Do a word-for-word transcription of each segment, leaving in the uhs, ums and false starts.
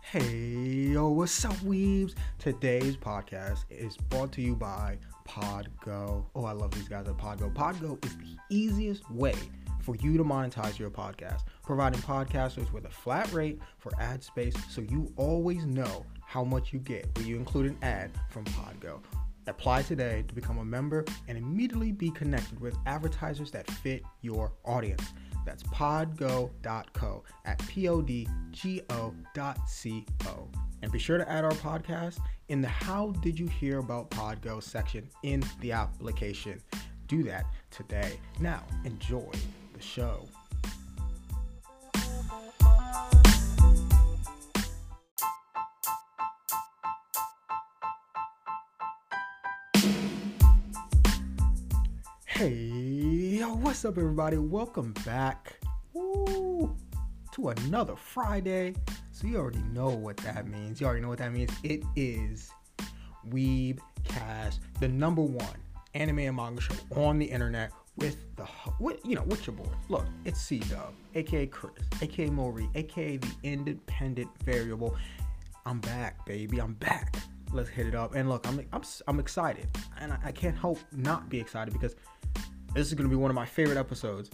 Hey, yo, what's up, weebs? Today's podcast is brought to you by Podgo. Oh, I love these guys at Podgo. Podgo is the easiest way for you to monetize your podcast, providing podcasters with a flat rate for ad space so you always know how much you get when you include an ad from Podgo. Apply today to become a member and immediately be connected with advertisers that fit your audience. That's podgo dot co at P O D G O dot C O. And be sure to add our podcast in the How Did You Hear About Podgo section in the application. Do that today. Now, enjoy the show. Hey, yo, what's up, everybody? Welcome back Woo, to another Friday. So you already know what that means. You already know what that means. It is Weebcast, the number one anime and manga show on the internet with the, with, you know, with your boy. Look, it's C-Dub, aka Chris, aka Maury, aka the Independent Variable. I'm back, baby. I'm back. Let's hit it up. And look, I'm I'm I'm excited, and I, I can't help not be excited because this is going to be one of my favorite episodes.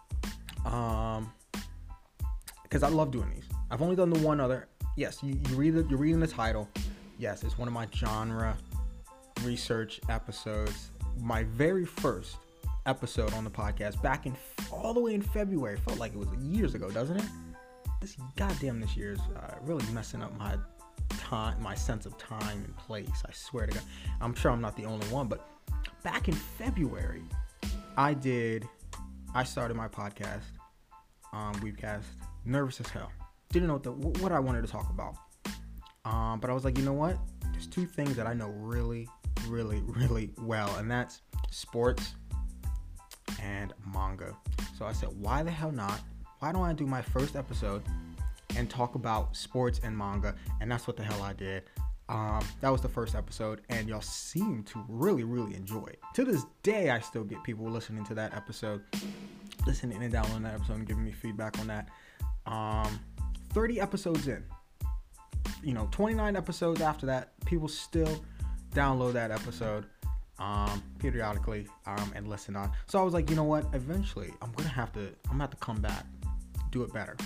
Um, because I love doing these. I've only done the one other. Yes, you, you read the, you're reading the title. Yes, it's one of my genre research episodes. My very first episode on the podcast back in all the way in February. Felt like it was years ago, doesn't it? This goddamn this year's uh, really messing up my time, my sense of time and place. I swear to God. I'm sure I'm not the only one, but back in February, I did, I started my podcast, um, Weebcast, nervous as hell. Didn't know what, the, what I wanted to talk about. Um, but I was like, you know what? There's two things that I know really, really, really well, and that's sports and manga. So I said, why the hell not? Why don't I do my first episode and talk about sports and manga? And that's what the hell I did. Um, that was the first episode, and y'all seem to really, really enjoy it. To this day, I still get people listening to that episode, listening and downloading that episode and giving me feedback on that. Um, thirty episodes in, you know, twenty-nine episodes after that, people still download that episode um, periodically um, and listen on. So I was like, you know what? Eventually, I'm gonna have to. I'm gonna have to come back, do it better.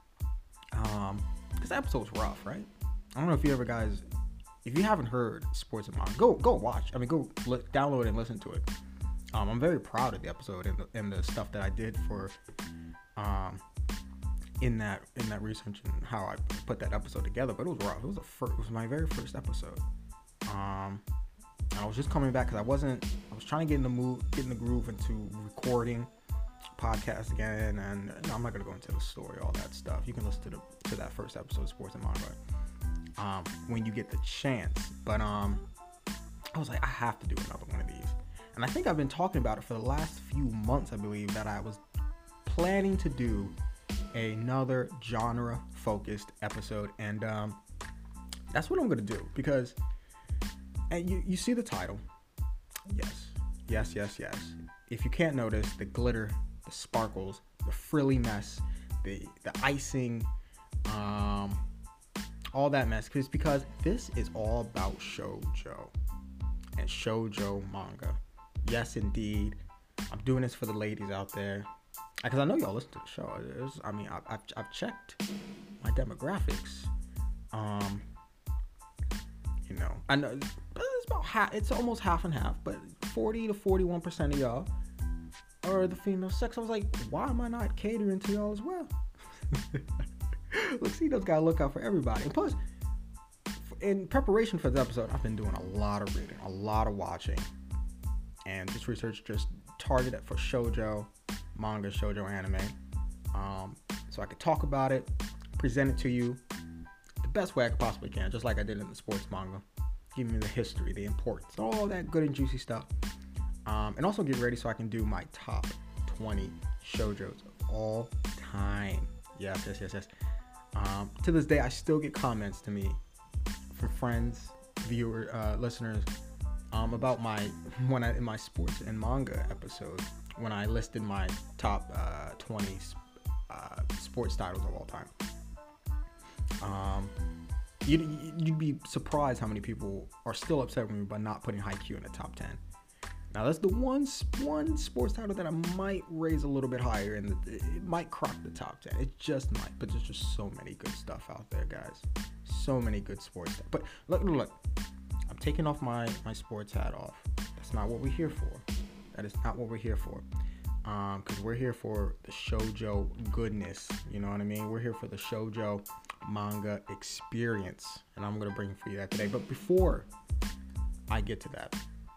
Um, because the episode's rough, right? I don't know if you ever guys. If you haven't heard Sports and Manga, go go watch. I mean, go li- download and listen to it. Um, I'm very proud of the episode and the, and the stuff that I did for, um, in that in that research and how I put that episode together. But it was rough. It was a first, it was my very first episode. Um, I was just coming back because I wasn't. I was trying to get in the mood, get in the groove into recording podcast again. And no, I'm not gonna go into the story, all that stuff. You can listen to the to that first episode of Sports and Manga. Um, when you get the chance. But um, I was like, I have to do another one of these. And I think I've been talking about it for the last few months, I believe, that I was planning to do another genre-focused episode. And um, that's what I'm going to do. Because, and you, you see the title. Yes, yes, yes, yes. If you can't notice, the glitter, the sparkles, the frilly mess, the, the icing, um... all that mess, because because this is all about shoujo and shoujo manga. Yes, indeed. I'm doing this for the ladies out there, because I know y'all listen to the show. It's, I mean, I've, I've I've checked my demographics. Um, you know, I know it's about half. It's almost half and half, but forty to forty-one percent of y'all are the female sex. I was like, why am I not catering to y'all as well? Look, see, those gotta look out for everybody. And plus, in preparation for this episode, I've been doing a lot of reading, a lot of watching, and just research just targeted for shoujo manga, shoujo anime, um, so I could talk about it, present it to you the best way I could possibly can, just like I did in the sports manga, giving you the history, the importance, all that good and juicy stuff, um, and also get ready so I can do my top twenty shoujos of all time. Yes, yes, yes, yes. Um, to this day, I still get comments to me from friends, viewer, uh, listeners, um, about my when I in my sports and manga episode when I listed my top uh, twenty uh, sports titles of all time. Um, You'd, you'd be surprised how many people are still upset with me by not putting Haikyuu in the top ten. Now, that's the one one sports title that I might raise a little bit higher, and it might crack the top ten. It just might, but there's just so many good stuff out there, guys. So many good sports. But look, look, I'm taking off my, my sports hat off. That's not what we're here for. That is not what we're here for. Um, because we're here for the shoujo goodness. You know what I mean? We're here for the shoujo manga experience, and I'm gonna bring for you that today. But before I get to that,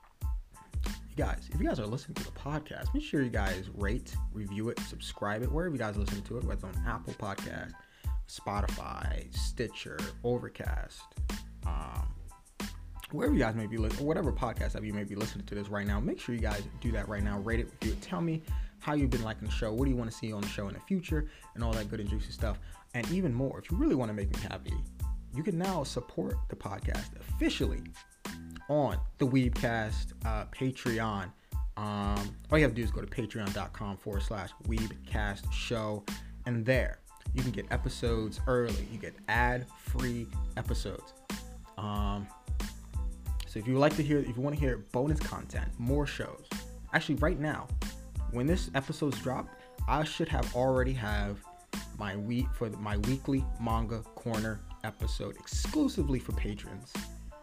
you guys, if you guys are listening to the podcast, make sure you guys rate, review it, subscribe it, wherever you guys listen to it, whether it's on Apple Podcast, Spotify, Stitcher, Overcast, um, wherever you guys may be listening, or whatever podcast app you may be listening to this right now. Make sure you guys do that right now. Rate it, review it. Tell me how you've been liking the show. What do you want to see on the show in the future, and all that good and juicy stuff. And even more, if you really want to make me happy, you can now support the podcast officially on the Weebcast uh, Patreon. Um, all you have to do is go to patreon.com forward slash Weebcast show. And there, you can get episodes early. You get ad-free episodes. Um, so if you would like to hear, if you want to hear bonus content, more shows. Actually, right now, when this episode's dropped, I should have already have my week for the, my weekly manga corner episode exclusively for patrons.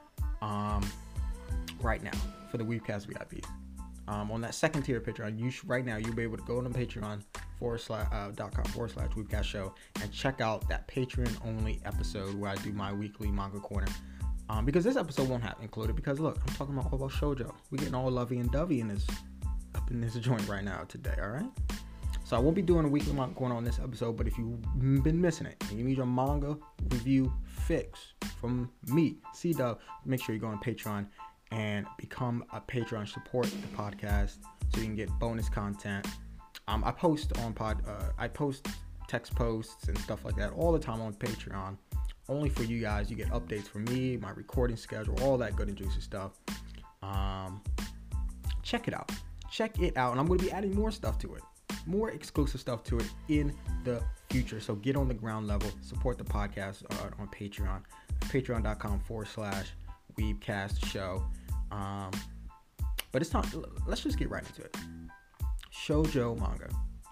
Um, right now for the Weebcast V I Ps. Um, on that second tier Patreon, you should, right now you'll be able to go on Patreon forward slash uh, dot com forward slash Weebcast show and check out that Patreon only episode where I do my weekly manga corner. Um, because this episode won't have included because look, I'm talking about all about shoujo. We're getting all lovey and dovey in this up in this joint right now today. All right. So I won't be doing a weekly manga corner on this episode, but if you've been missing it and you need your manga review fix from me, C-Dub, make sure you go on Patreon and become a Patreon, support the podcast so you can get bonus content. Um, I post on pod, uh, I post text posts and stuff like that all the time on Patreon, only for you guys. You get updates from me, my recording schedule, all that good and juicy stuff. Um, check it out, check it out, and I'm going to be adding more stuff to it, more exclusive stuff to it in the future. So get on the ground level, support the podcast uh, on Patreon, patreon.com forward slash Weebcast show. Um, but it's time. Let's just get right into it. Shoujo manga.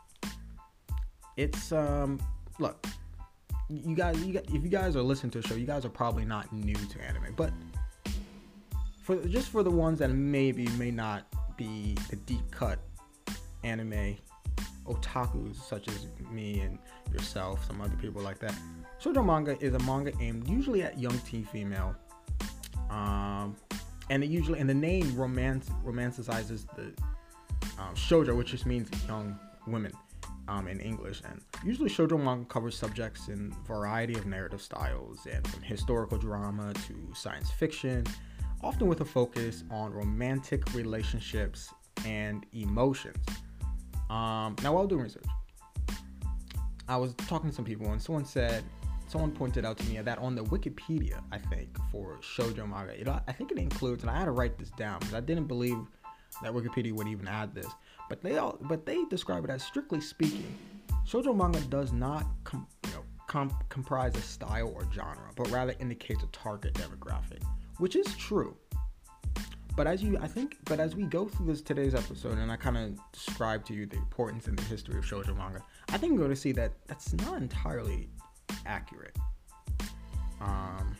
It's um. Look, you guys. You guys, if you guys are listening to the show, you guys are probably not new to anime. But for just for the ones that maybe may not be the deep cut anime otakus, such as me and yourself, some other people like that. Shoujo manga is a manga aimed usually at young teen female. Um. And it usually, and the name romance romanticizes the um, shoujo, which just means young women um, in English. And usually shoujo manga covers subjects in a variety of narrative styles, and from historical drama to science fiction, often with a focus on romantic relationships and emotions. Um, now, while doing research, I was talking to some people, and someone said, Someone pointed out to me that on the Wikipedia, I think, for shoujo manga, it, I think it includes, and I had to write this down because I didn't believe that Wikipedia would even add this, but they all, but they describe it as, strictly speaking, shoujo manga does not com, you know, com, comprise a style or genre, but rather indicates a target demographic, which is true. But as you, I think, but as we go through this today's episode, and I kind of describe to you the importance and the history of shoujo manga, I think we're going to see that that's not entirely accurate. Um,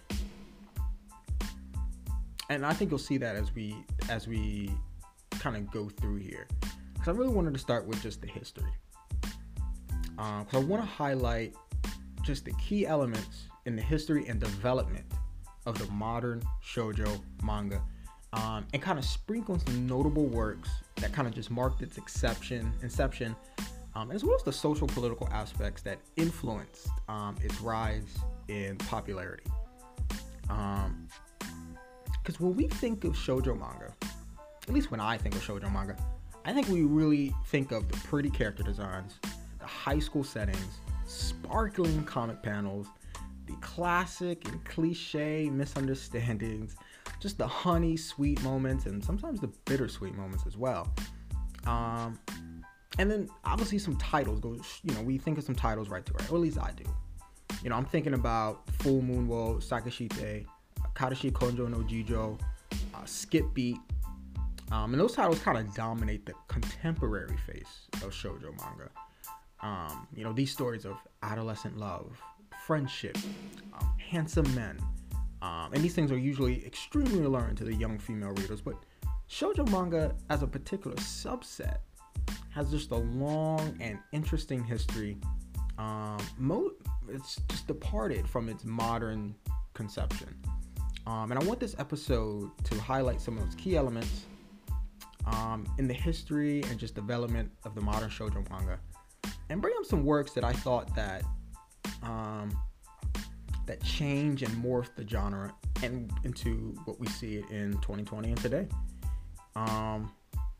and I think you'll see that as we as we kind of go through here, because I really wanted to start with just the history. Um, because I want to highlight just the key elements in the history and development of the modern shoujo manga, um, and kind of sprinkle some notable works that kind of just marked its exception, inception. Um, as well as the social political aspects that influenced um, its rise in popularity. Because um, when we think of shoujo manga, at least when I think of shoujo manga, I think we really think of the pretty character designs, the high school settings, sparkling comic panels, the classic and cliche misunderstandings, just the honey sweet moments, and sometimes the bittersweet moments as well. Um, And then obviously some titles go, you know, we think of some titles right to right, or at least I do. You know, I'm thinking about Full Moon wo Sakashite, Karashi Konjo no Jijo, uh, Skip Beat, um, and those titles kind of dominate the contemporary face of shoujo manga. Um, you know, these stories of adolescent love, friendship, um, handsome men, um, and these things are usually extremely alluring to the young female readers, but shoujo manga as a particular subset has just a long and interesting history. Um, mo- it's just departed from its modern conception. Um, and I want this episode to highlight some of those key elements um, in the history and just development of the modern shoujo manga, and bring up some works that I thought that um, that change and morph the genre and into what we see it in twenty twenty and today. Um,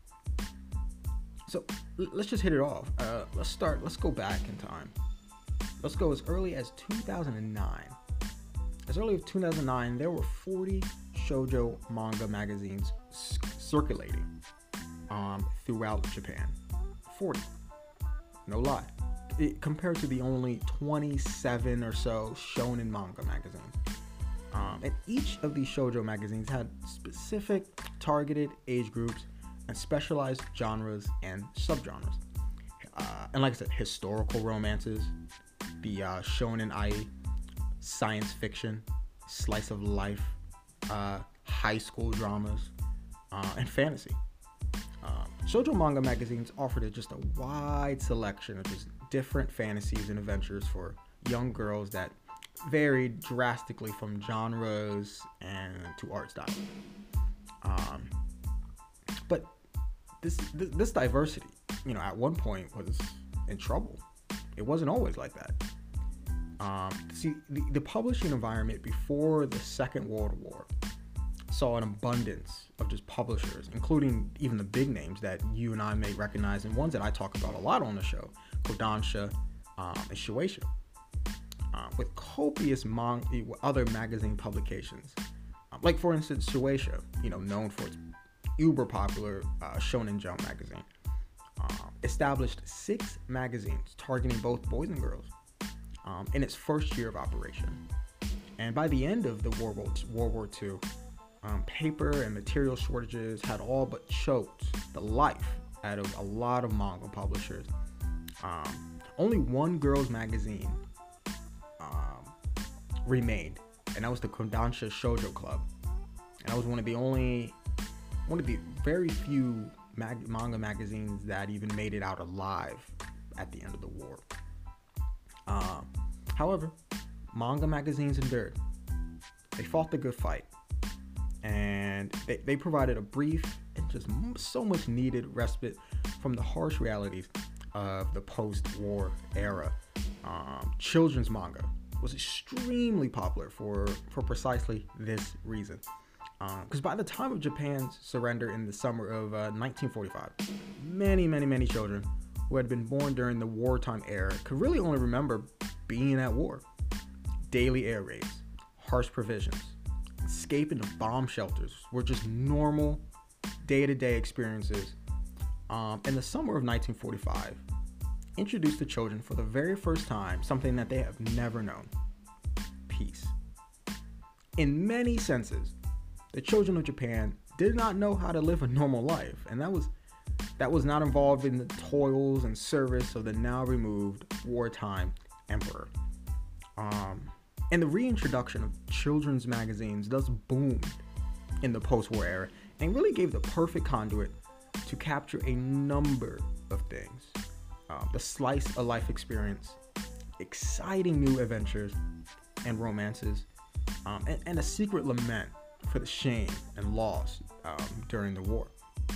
so l- let's just hit it off. Uh, let's start. Let's go back in time. Let's go as early as two thousand nine. As early as two thousand nine, there were forty shoujo manga magazines c- circulating um, throughout Japan. forty. No lie. It, compared to the only twenty-seven or so shonen manga magazines. Um, and each of these shoujo magazines had specific targeted age groups and specialized genres and subgenres. Uh, and like I said, historical romances, the uh, shonen ai, science fiction, slice of life, uh, high school dramas, uh, and fantasy. Uh, shoujo manga magazines offered just a wide selection of just different fantasies and adventures for young girls that varied drastically from genres and to art style. Um, but this, this this diversity, you know, at one point was in trouble. It wasn't always like that. Um, see, the, the publishing environment before the Second World War saw an abundance of just publishers, including even the big names that you and I may recognize, and ones that I talk about a lot on the show, Kodansha um, and Shueisha, uh, with copious mon- other magazine publications. Um, like, for instance, Shueisha, you know, known for its uber popular uh, Shonen Jump magazine, um, established six magazines targeting both boys and girls um, in its first year of operation. And by the end of the World War, World War Two, um, paper and material shortages had all but choked the life out of a lot of manga publishers. Um, only one girls magazine um, remained, and that was the Kodansha Shoujo Club. And that was one of the only, one of the very few mag- manga magazines that even made it out alive at the end of the war. Um, however, manga magazines endured. They fought the good fight, and they, they provided a brief and just so much needed respite from the harsh realities of the post-war era. Um, children's manga was extremely popular for, for precisely this reason. Because um, by the time of Japan's surrender in the summer of uh, nineteen forty-five, many, many, many children who had been born during the wartime era could really only remember being at war. Daily air raids, harsh provisions, escaping to bomb shelters were just normal day-to-day experiences. Um, and the summer of nineteen forty-five introduced the children for the very first time something that they have never known: peace. In many senses, the children of Japan did not know how to live a normal life, and that was that was not involved in the toils and service of the now removed wartime emperor. Um, and the reintroduction of children's magazines thus boomed in the post-war era and really gave the perfect conduit to capture a number of things. Uh, the slice of life experience, exciting new adventures and romances, um, and, and a secret lament for the shame and loss um, during the war.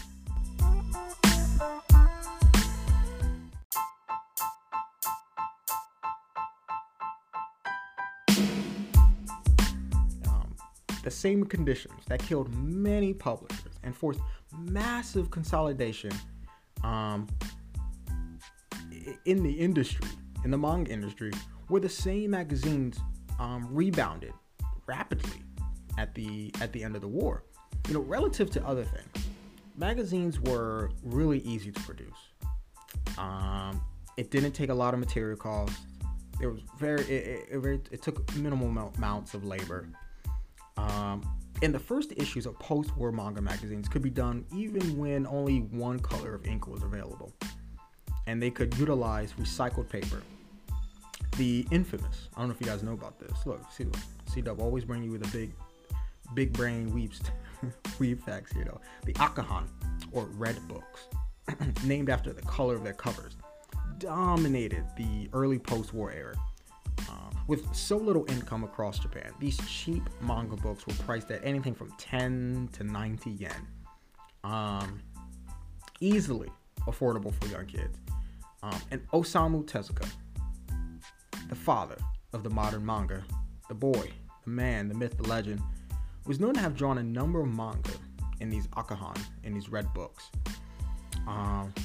Um, the same conditions that killed many publishers and forced massive consolidation um, in the industry, in the manga industry, where the same magazines um, rebounded rapidly at the at the end of the war. You know, relative to other things, magazines were really easy to produce. Um, it didn't take a lot of material costs. It was very it, it, it, it took minimal amounts of labor. Um, and the first issues of post-war manga magazines could be done even when only one color of ink was available, and they could utilize recycled paper. The infamous, I don't know if you guys know about this. Look, see, C-Dub always bring you with a big, big brain weeps, weeb facts here though. The Akahan, or red books, named after the color of their covers, dominated the early post-war era. Uh, with so little income across Japan, these cheap manga books were priced at anything from ten to ninety yen. Um, easily affordable for young kids. Um, and Osamu Tezuka, the father of the modern manga, the boy, the man, the myth, the legend, was known to have drawn a number of manga in these Akahan, in these red books. Um,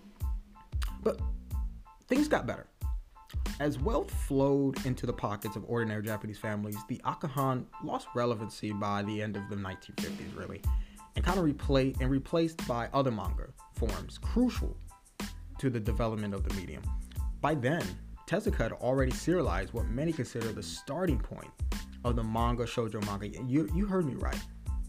but things got better. As wealth flowed into the pockets of ordinary Japanese families, the Akahan lost relevancy by the end of the nineteen fifties, really, and kind of replaced and replaced by other manga forms crucial to the development of the medium. By then, Tezuka had already serialized what many consider the starting point of the manga shoujo manga. You you heard me right.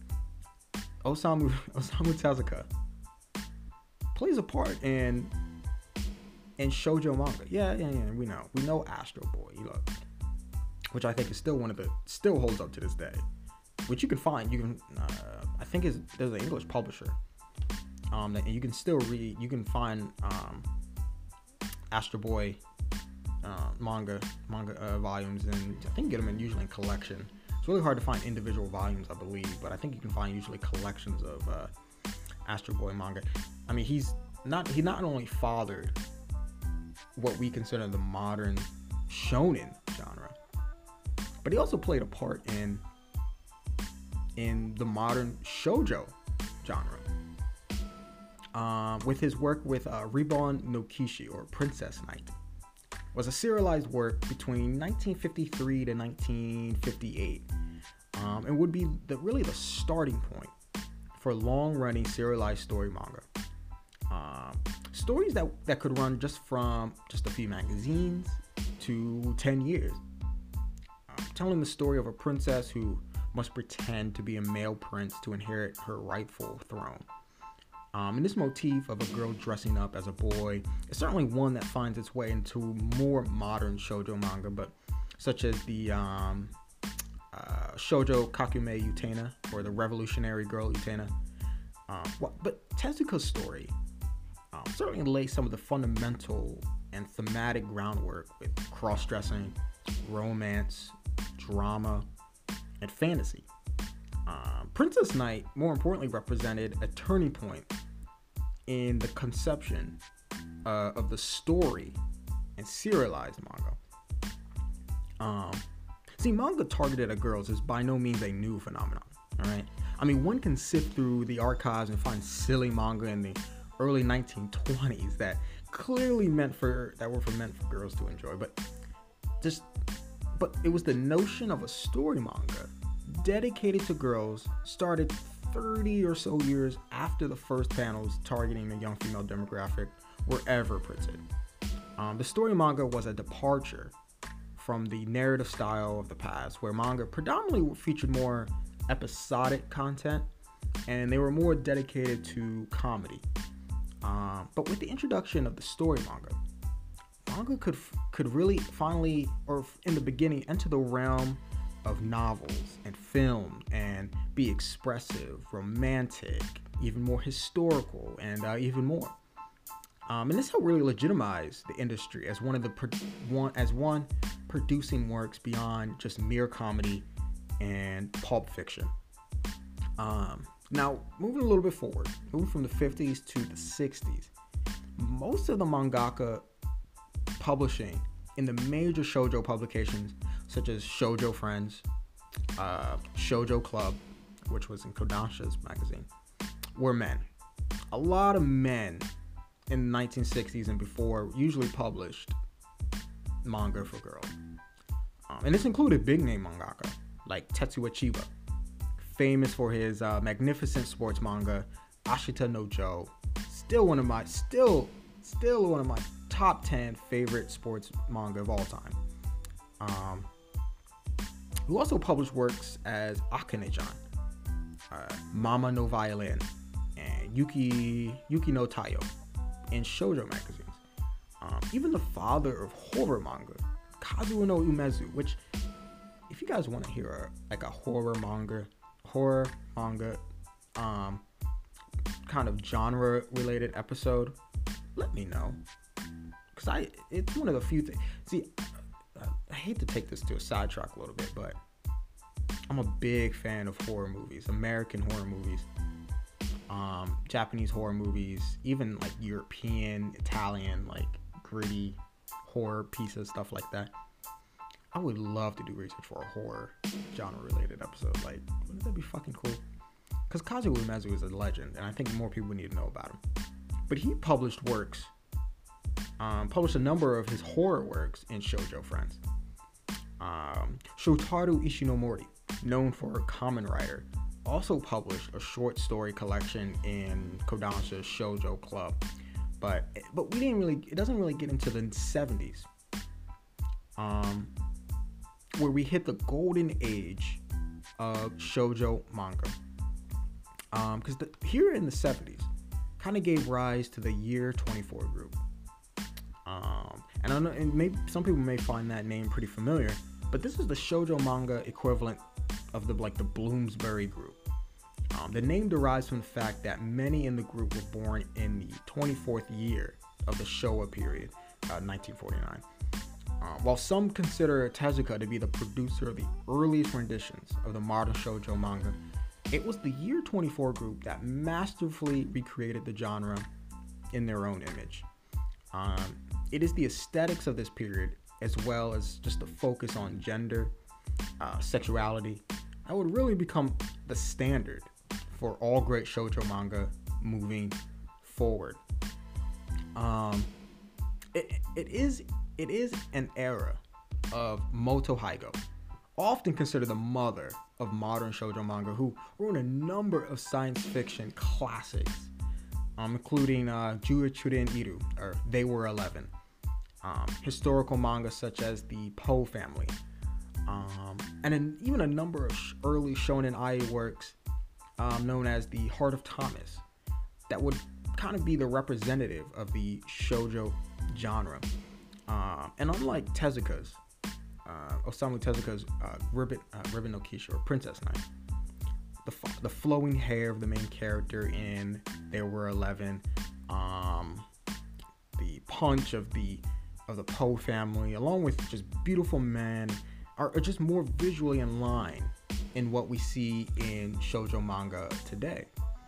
Osamu Osamu Tezuka plays a part in in shoujo manga. Yeah, yeah, yeah. We know. We know Astro Boy. You look, which I think is still one of the still holds up to this day. Which you can find. You can. Uh, I think is there's an English publisher. Um, and you can still read. You can find um, Astro Boy uh, manga manga uh, volumes, and I think get them in usually in collection. It's really hard to find individual volumes, I believe, but I think you can find usually collections of uh, Astro Boy manga. I mean, he's not he not only fathered what we consider the modern shonen genre, but he also played a part in in the modern shoujo genre um, with his work with uh, Ribbon no Kishi, or Princess Knight. Was a serialized work between nineteen fifty-three to nineteen fifty-eight, um, and would be the, really the starting point for long-running serialized story manga. Um, stories that, that could run just from just a few magazines to ten years, um, telling the story of a princess who must pretend to be a male prince to inherit her rightful throne. Um, and this motif of a girl dressing up as a boy is certainly one that finds its way into more modern shoujo manga, but such as the um, uh, shoujo Kakume Utena, or the Revolutionary Girl Utena. Um, well, but Tezuka's story um, certainly lays some of the fundamental and thematic groundwork with cross-dressing, romance, drama, and fantasy. Um, Princess Knight, more importantly, represented a turning point in the conception uh, of the story and serialized manga. Um, see, manga targeted at girls is by no means a new phenomenon. All right, I mean, one can sift through the archives and find silly manga in the early nineteen twenties that clearly meant for that were for meant for girls to enjoy, but just but it was the notion of a story manga dedicated to girls started thirty or so years after the first panels targeting the young female demographic were ever printed. Um, the story manga was a departure from the narrative style of the past, where manga predominantly featured more episodic content and they were more dedicated to comedy. Um, but with the introduction of the story manga, manga could could really finally, or in the beginning, enter the realm of novels and film and be expressive, romantic, even more historical, and uh, even more. Um, and this helped really legitimize the industry as one of the pro- one as one producing works beyond just mere comedy and pulp fiction. Um, now, moving a little bit forward, moving from the fifties to the sixties, most of the mangaka publishing in the major shoujo publications such as Shoujo Friends, uh, Shoujo Club, which was in Kodansha's magazine, were men. A lot of men in the nineteen sixties and before usually published manga for girls. Um, and this included big name mangaka like Tetsuya Chiba, famous for his uh, magnificent sports manga Ashita no Joe, still one of my still still one of my top ten favorite sports manga of all time. um, who also published works as Akane-chan, uh, Mama no Violin, and Yuki Yuki no Taiyo in shoujo magazines. Um, even the father of horror manga, Kazuo no Umezu, which, if you guys want to hear a, like a horror manga, horror manga, um, kind of genre related episode, let me know, because I it's one of the few things. See, I, I hate to take this to a sidetrack a little bit, but I'm a big fan of horror movies, American horror movies, um, Japanese horror movies, even like European, Italian, like gritty horror pieces, stuff like that. I would love to do research for a horror genre related episode. Like, wouldn't that be fucking cool? Because Kazuo Umezu is a legend, and I think more people need to know about him. But he published works, um, published a number of his horror works in Shoujo Friends. Um, Shotaro Ishinomori, known for Kamen Rider, also published a short story collection in Kodansha's Shoujo Club. But but we didn't really, it doesn't really get into the seventies, um, where we hit the golden age of shoujo manga. Because um, here in the seventies, kind of gave rise to the Year twenty-four group. Um, and I know, and maybe some people may find that name pretty familiar, but this is the shoujo manga equivalent of the like the Bloomsbury group. Um, the name derives from the fact that many in the group were born in the twenty-fourth year of the Showa period, uh, nineteen forty-nine. Uh, while some consider Tezuka to be the producer of the earliest renditions of the modern shoujo manga, it was the Year twenty-four group that masterfully recreated the genre in their own image. Um, it is the aesthetics of this period, as well as just the focus on gender, uh, sexuality, that would really become the standard for all great shoujo manga moving forward. Um, it, it is it is an era of Moto Haigo, often considered the mother of modern shoujo manga, who wrote a number of science fiction classics, um, including uh, Juichuren Iru, or They Were Eleven, um, historical manga such as the Poe family, um, and an, even a number of sh- early shonen ai works um, known as the Heart of Thomas, that would kind of be the representative of the shoujo genre. Um, and unlike Tezuka's, uh, Osamu Tezuka's uh, Ribbon, uh, Ribbon no Kisha, or Princess Knight, the f- the flowing hair of the main character in There Were Eleven, um, the punch of the of the Poe family, along with just beautiful men, are, are just more visually in line in what we see in shoujo manga today.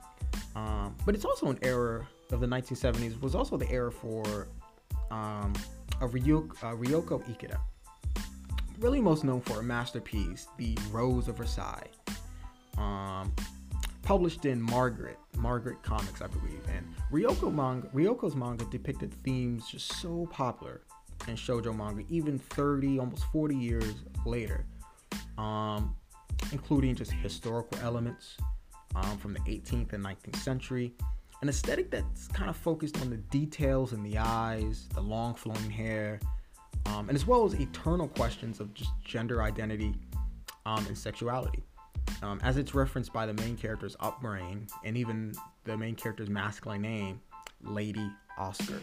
Um, but it's also an era of the nineteen seventies, was also the era for um, a Ryoko, uh, Ryoko Ikeda, really most known for a masterpiece, The Rose of Versailles, um, published in Margaret, Margaret Comics, I believe. And Ryoko manga, Ryoko's manga depicted themes just so popular in shoujo manga, even thirty, almost forty years later, um, including just historical elements um, from the eighteenth and nineteenth century, an aesthetic that's kind of focused on the details in the eyes, the long flowing hair, um, and as well as eternal questions of just gender identity um, and sexuality, um, as it's referenced by the main character's upbringing and even the main character's masculine name, Lady Oscar.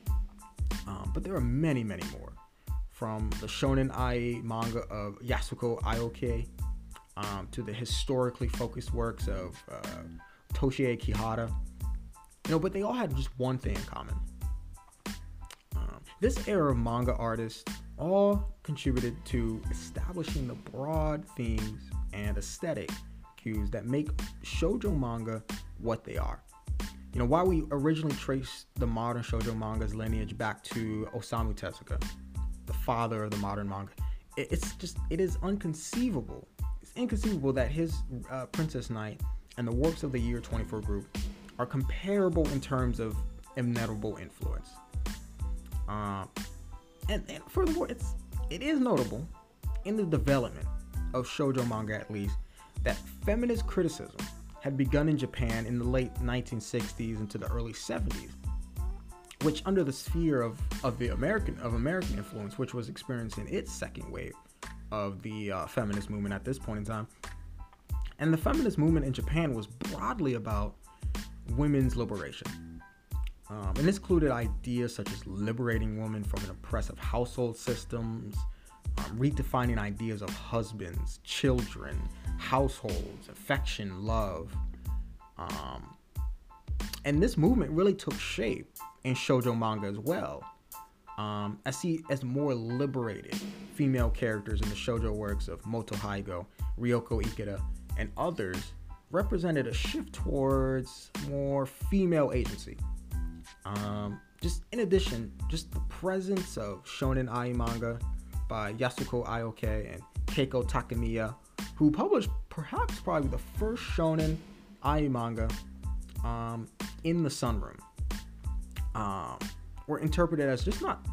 Um, but there are many, many more, from the shonen ai manga of Yasuko Aoki um, to the historically focused works of uh, Toshie Kihara. You know, but they all had just one thing in common. Um, this era of manga artists all contributed to establishing the broad themes and aesthetic cues that make shoujo manga what they are. You know, while we originally traced the modern shoujo manga's lineage back to Osamu Tezuka, the father of the modern manga, it, it's just, it is inconceivable. It's inconceivable that his uh, Princess Knight and the works of the Year twenty-four group are comparable in terms of inevitable influence. Um, and, and furthermore, it's it is notable in the development of shoujo manga, at least, that feminist criticism had begun in Japan in the late nineteen sixties into the early seventies, which, under the sphere of, of the American of American influence, which was experiencing its second wave, of the uh, feminist movement at this point in time. And the feminist movement in Japan was broadly about women's liberation. Um, and this included ideas such as liberating women from an oppressive household systems, um, redefining ideas of husbands, children, households, affection, love. Um, and this movement really took shape in shoujo manga as well. Um, I see as more liberated female characters in the shoujo works of Moto Haigo, Ryoko Ikeda, and others represented a shift towards more female agency. Um, just in addition, just the presence of shonen ai manga by Yasuko Aoki and Keiko Takemiya, who published perhaps probably the first shonen ai manga um, in the sunroom, um, were interpreted as just not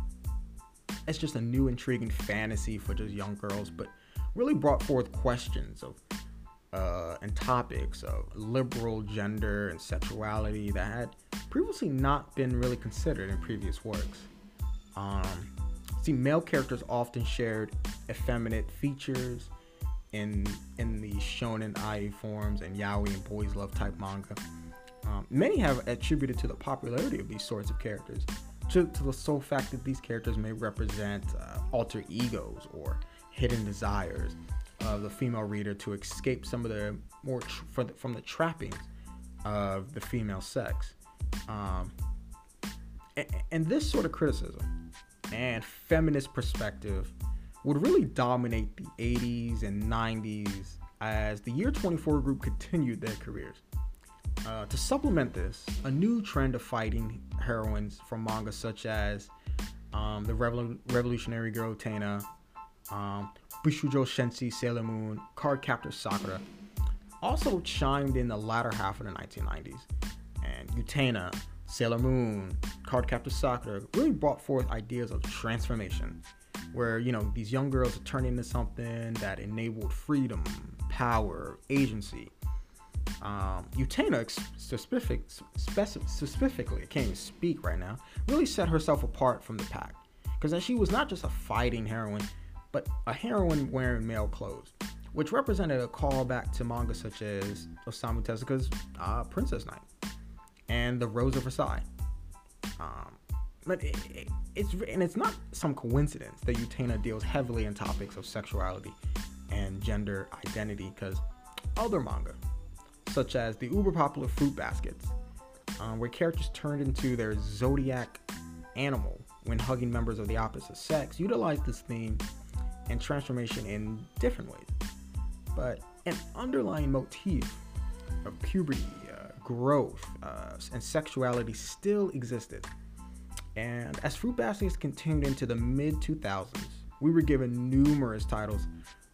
as just a new intriguing fantasy for just young girls, but really brought forth questions of uh, and topics of liberal gender and sexuality that had previously not been really considered in previous works. Um, see, male characters often shared effeminate features in in the shonen ai forms and yaoi and boys love type manga. Um, many have attributed to the popularity of these sorts of characters to, to the sole fact that these characters may represent uh, alter egos or hidden desires of the female reader to escape some of the more tr- from, the, from the trappings of the female sex. Um, and, and this sort of criticism and feminist perspective would really dominate the eighties and nineties as the Year twenty-four group continued their careers. Uh, to supplement this, a new trend of fighting heroines from manga such as um, the Revol- Revolutionary Girl Utena, um, Bishujo Shensi Sailor Moon, Cardcaptor Sakura, also chimed in the latter half of the nineteen nineties. And Utena, Sailor Moon, Cardcaptor Sakura really brought forth ideas of transformation, where, you know, these young girls are turning into something that enabled freedom, power, agency. Um, Utena specific, specific, specifically, I can't even speak right now, really set herself apart from the pack, because she was not just a fighting heroine, but a heroine wearing male clothes, which represented a callback to manga such as Osamu Tezuka's uh, Princess Knight and The Rose of Versailles. Um, but it, it, it's and it's not some coincidence that Utena deals heavily in topics of sexuality and gender identity, because other manga, such as the uber popular Fruit Baskets, um, where characters turned into their zodiac animal when hugging members of the opposite sex, utilize this theme and transformation in different ways. But an underlying motif of puberty, uh, growth, uh, and sexuality still existed. And as Fruit Baskets continued into the mid two thousands, we were given numerous titles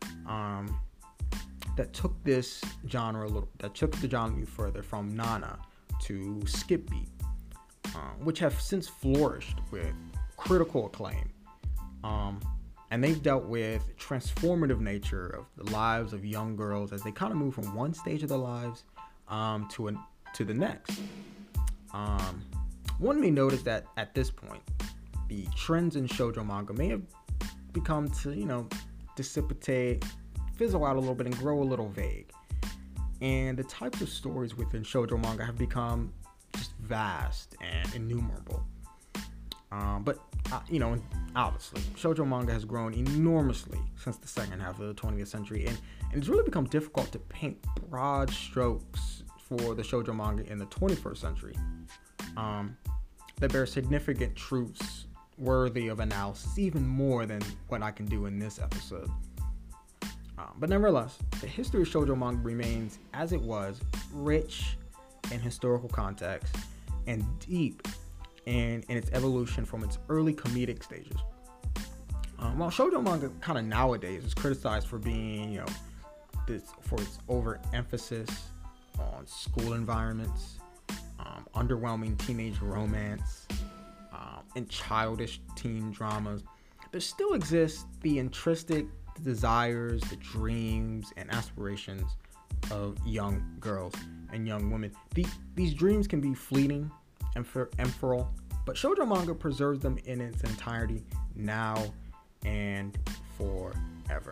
um, that took this genre a little, that took the genre further, from Nana to Skip Beat, um, which have since flourished with critical acclaim. Um, and they've dealt with transformative nature of the lives of young girls as they kind of move from one stage of their lives um, to an, to the next. Um, one may notice that at this point, the trends in shoujo manga may have become to, you know, dissipate, fizzle out a little bit, and grow a little vague. And the types of stories within shoujo manga have become just vast and innumerable. Um, but, uh, you know, obviously, shoujo manga has grown enormously since the second half of the twentieth century, and, and it's really become difficult to paint broad strokes for the shoujo manga in the twenty-first century um, that bear significant truths worthy of analysis, even more than what I can do in this episode. Um, but nevertheless, the history of shoujo manga remains as it was, rich in historical context and deep in, in its evolution from its early comedic stages. Um, while shoujo manga kind of nowadays is criticized for being, you know, this, for its overemphasis on school environments, um, underwhelming teenage romance, um, and childish teen dramas, there still exists the intrinsic desires, the dreams, and aspirations of young girls and young women. The, these dreams can be fleeting and ephemeral, but shoujo manga preserves them in its entirety now and ever.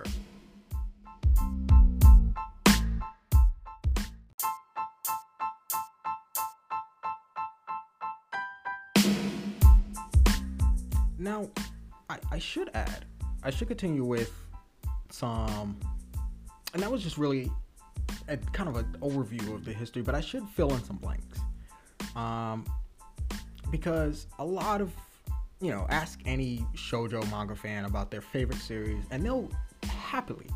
Now, I, I should add, I should continue with some, and that was just really a kind of an overview of the history, but I should fill in some blanks. Um, because a lot of, you know, ask any shoujo manga fan about their favorite series, and they'll happily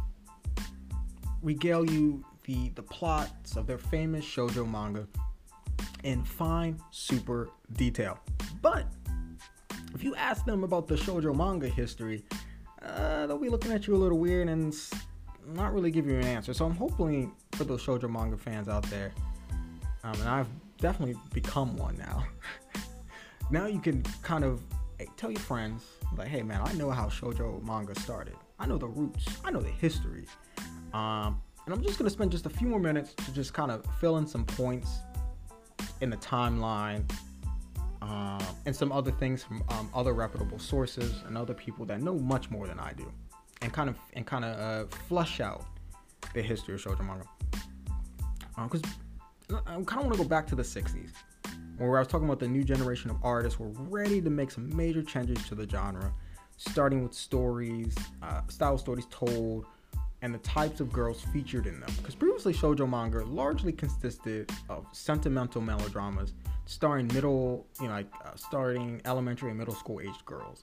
regale you the, the plots of their famous shoujo manga in fine, super detail. But if you ask them about the shoujo manga history, uh, they'll be looking at you a little weird and not really give you an answer. So I'm hoping for those shoujo manga fans out there, um, and I've definitely become one now. Now you can kind of hey, tell your friends, like, hey man, I know how shoujo manga started. I know the roots. I know the history. Um, and I'm just going to spend just a few more minutes to just kind of fill in some points in the timeline, um, and some other things from um, other reputable sources and other people that know much more than I do, and kind of and kind of uh, flush out the history of shoujo manga. Because um, I kind of want to go back to the sixties, where I was talking about the new generation of artists were ready to make some major changes to the genre, starting with stories, uh, style stories told, and the types of girls featured in them. Because previously shoujo manga largely consisted of sentimental melodramas starring middle, you know, like uh, starting elementary and middle school aged girls.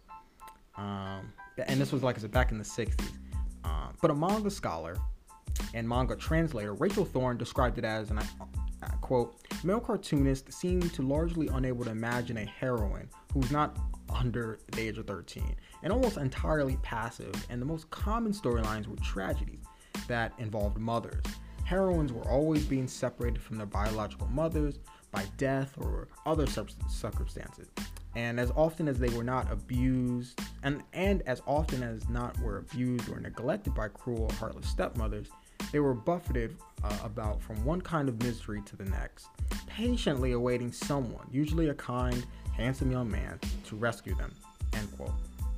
Um, and this was, like I said, back in the sixties. Um, but a manga scholar and manga translator, Rachel Thorne, described it as, and I, I quote, male cartoonists seem to largely unable to imagine a heroine who's not under the age of thirteen, and almost entirely passive, and the most common storylines were tragedies that involved mothers. Heroines were always being separated from their biological mothers by death or other circumstances, and as often as they were not abused, and, and as often as not were abused or neglected by cruel or heartless stepmothers, they were buffeted uh, about from one kind of misery to the next, patiently awaiting someone, usually a kind, handsome young man, to rescue them, end quote.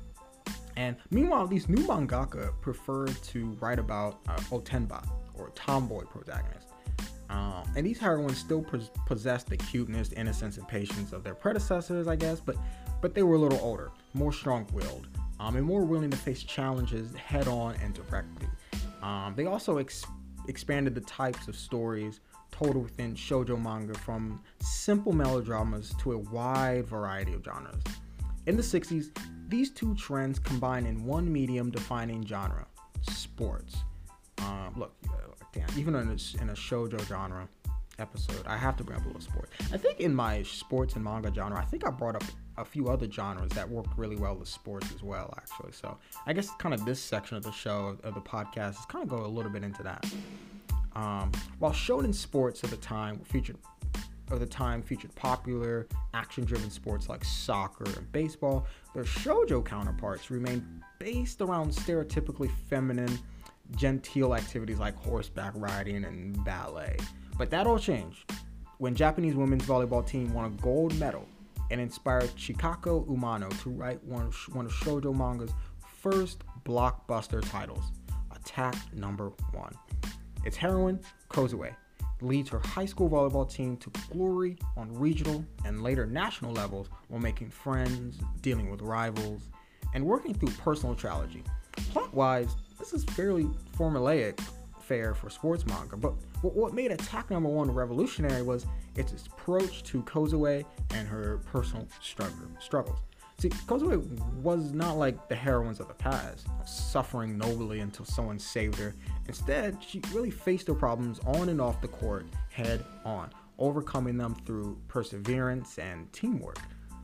And meanwhile, these new mangaka preferred to write about uh, otenba, or tomboy protagonists. Um, and these heroines still pos- possessed the cuteness, innocence, and patience of their predecessors, I guess, but but they were a little older, more strong-willed, um, and more willing to face challenges head-on and directly. Um, they also ex- expanded the types of stories told within shoujo manga from simple melodramas to a wide variety of genres. In the sixties, these two trends combined in one medium-defining genre: sports. Um, look, damn, even in a, in a shoujo genre episode, I have to bring up a little sport. I think in my sports and manga genre, I think I brought up a few other genres that worked really well with sports as well, actually. So I guess kind of this section of the show, of the podcast, is kind of go a little bit into that. Um, while shonen sports of the time featured, of the time featured popular action-driven sports like soccer and baseball, their shoujo counterparts remained based around stereotypically feminine, genteel activities like horseback riding and ballet. But that all changed when Japanese women's volleyball team won a gold medal and inspired Chikako Umano to write one of, one of shoujo manga's first blockbuster titles, Attack Number One. Its heroine, Kozue, leads her high school volleyball team to glory on regional and later national levels while making friends, dealing with rivals, and working through personal tragedy. Plot-wise, this is fairly formulaic fare for sports manga, but what made Attack Number One revolutionary was its approach to Kozue and her personal struggle, struggles. See, Kozue was not like the heroines of the past, suffering nobly until someone saved her. Instead, she really faced her problems on and off the court head on, overcoming them through perseverance and teamwork.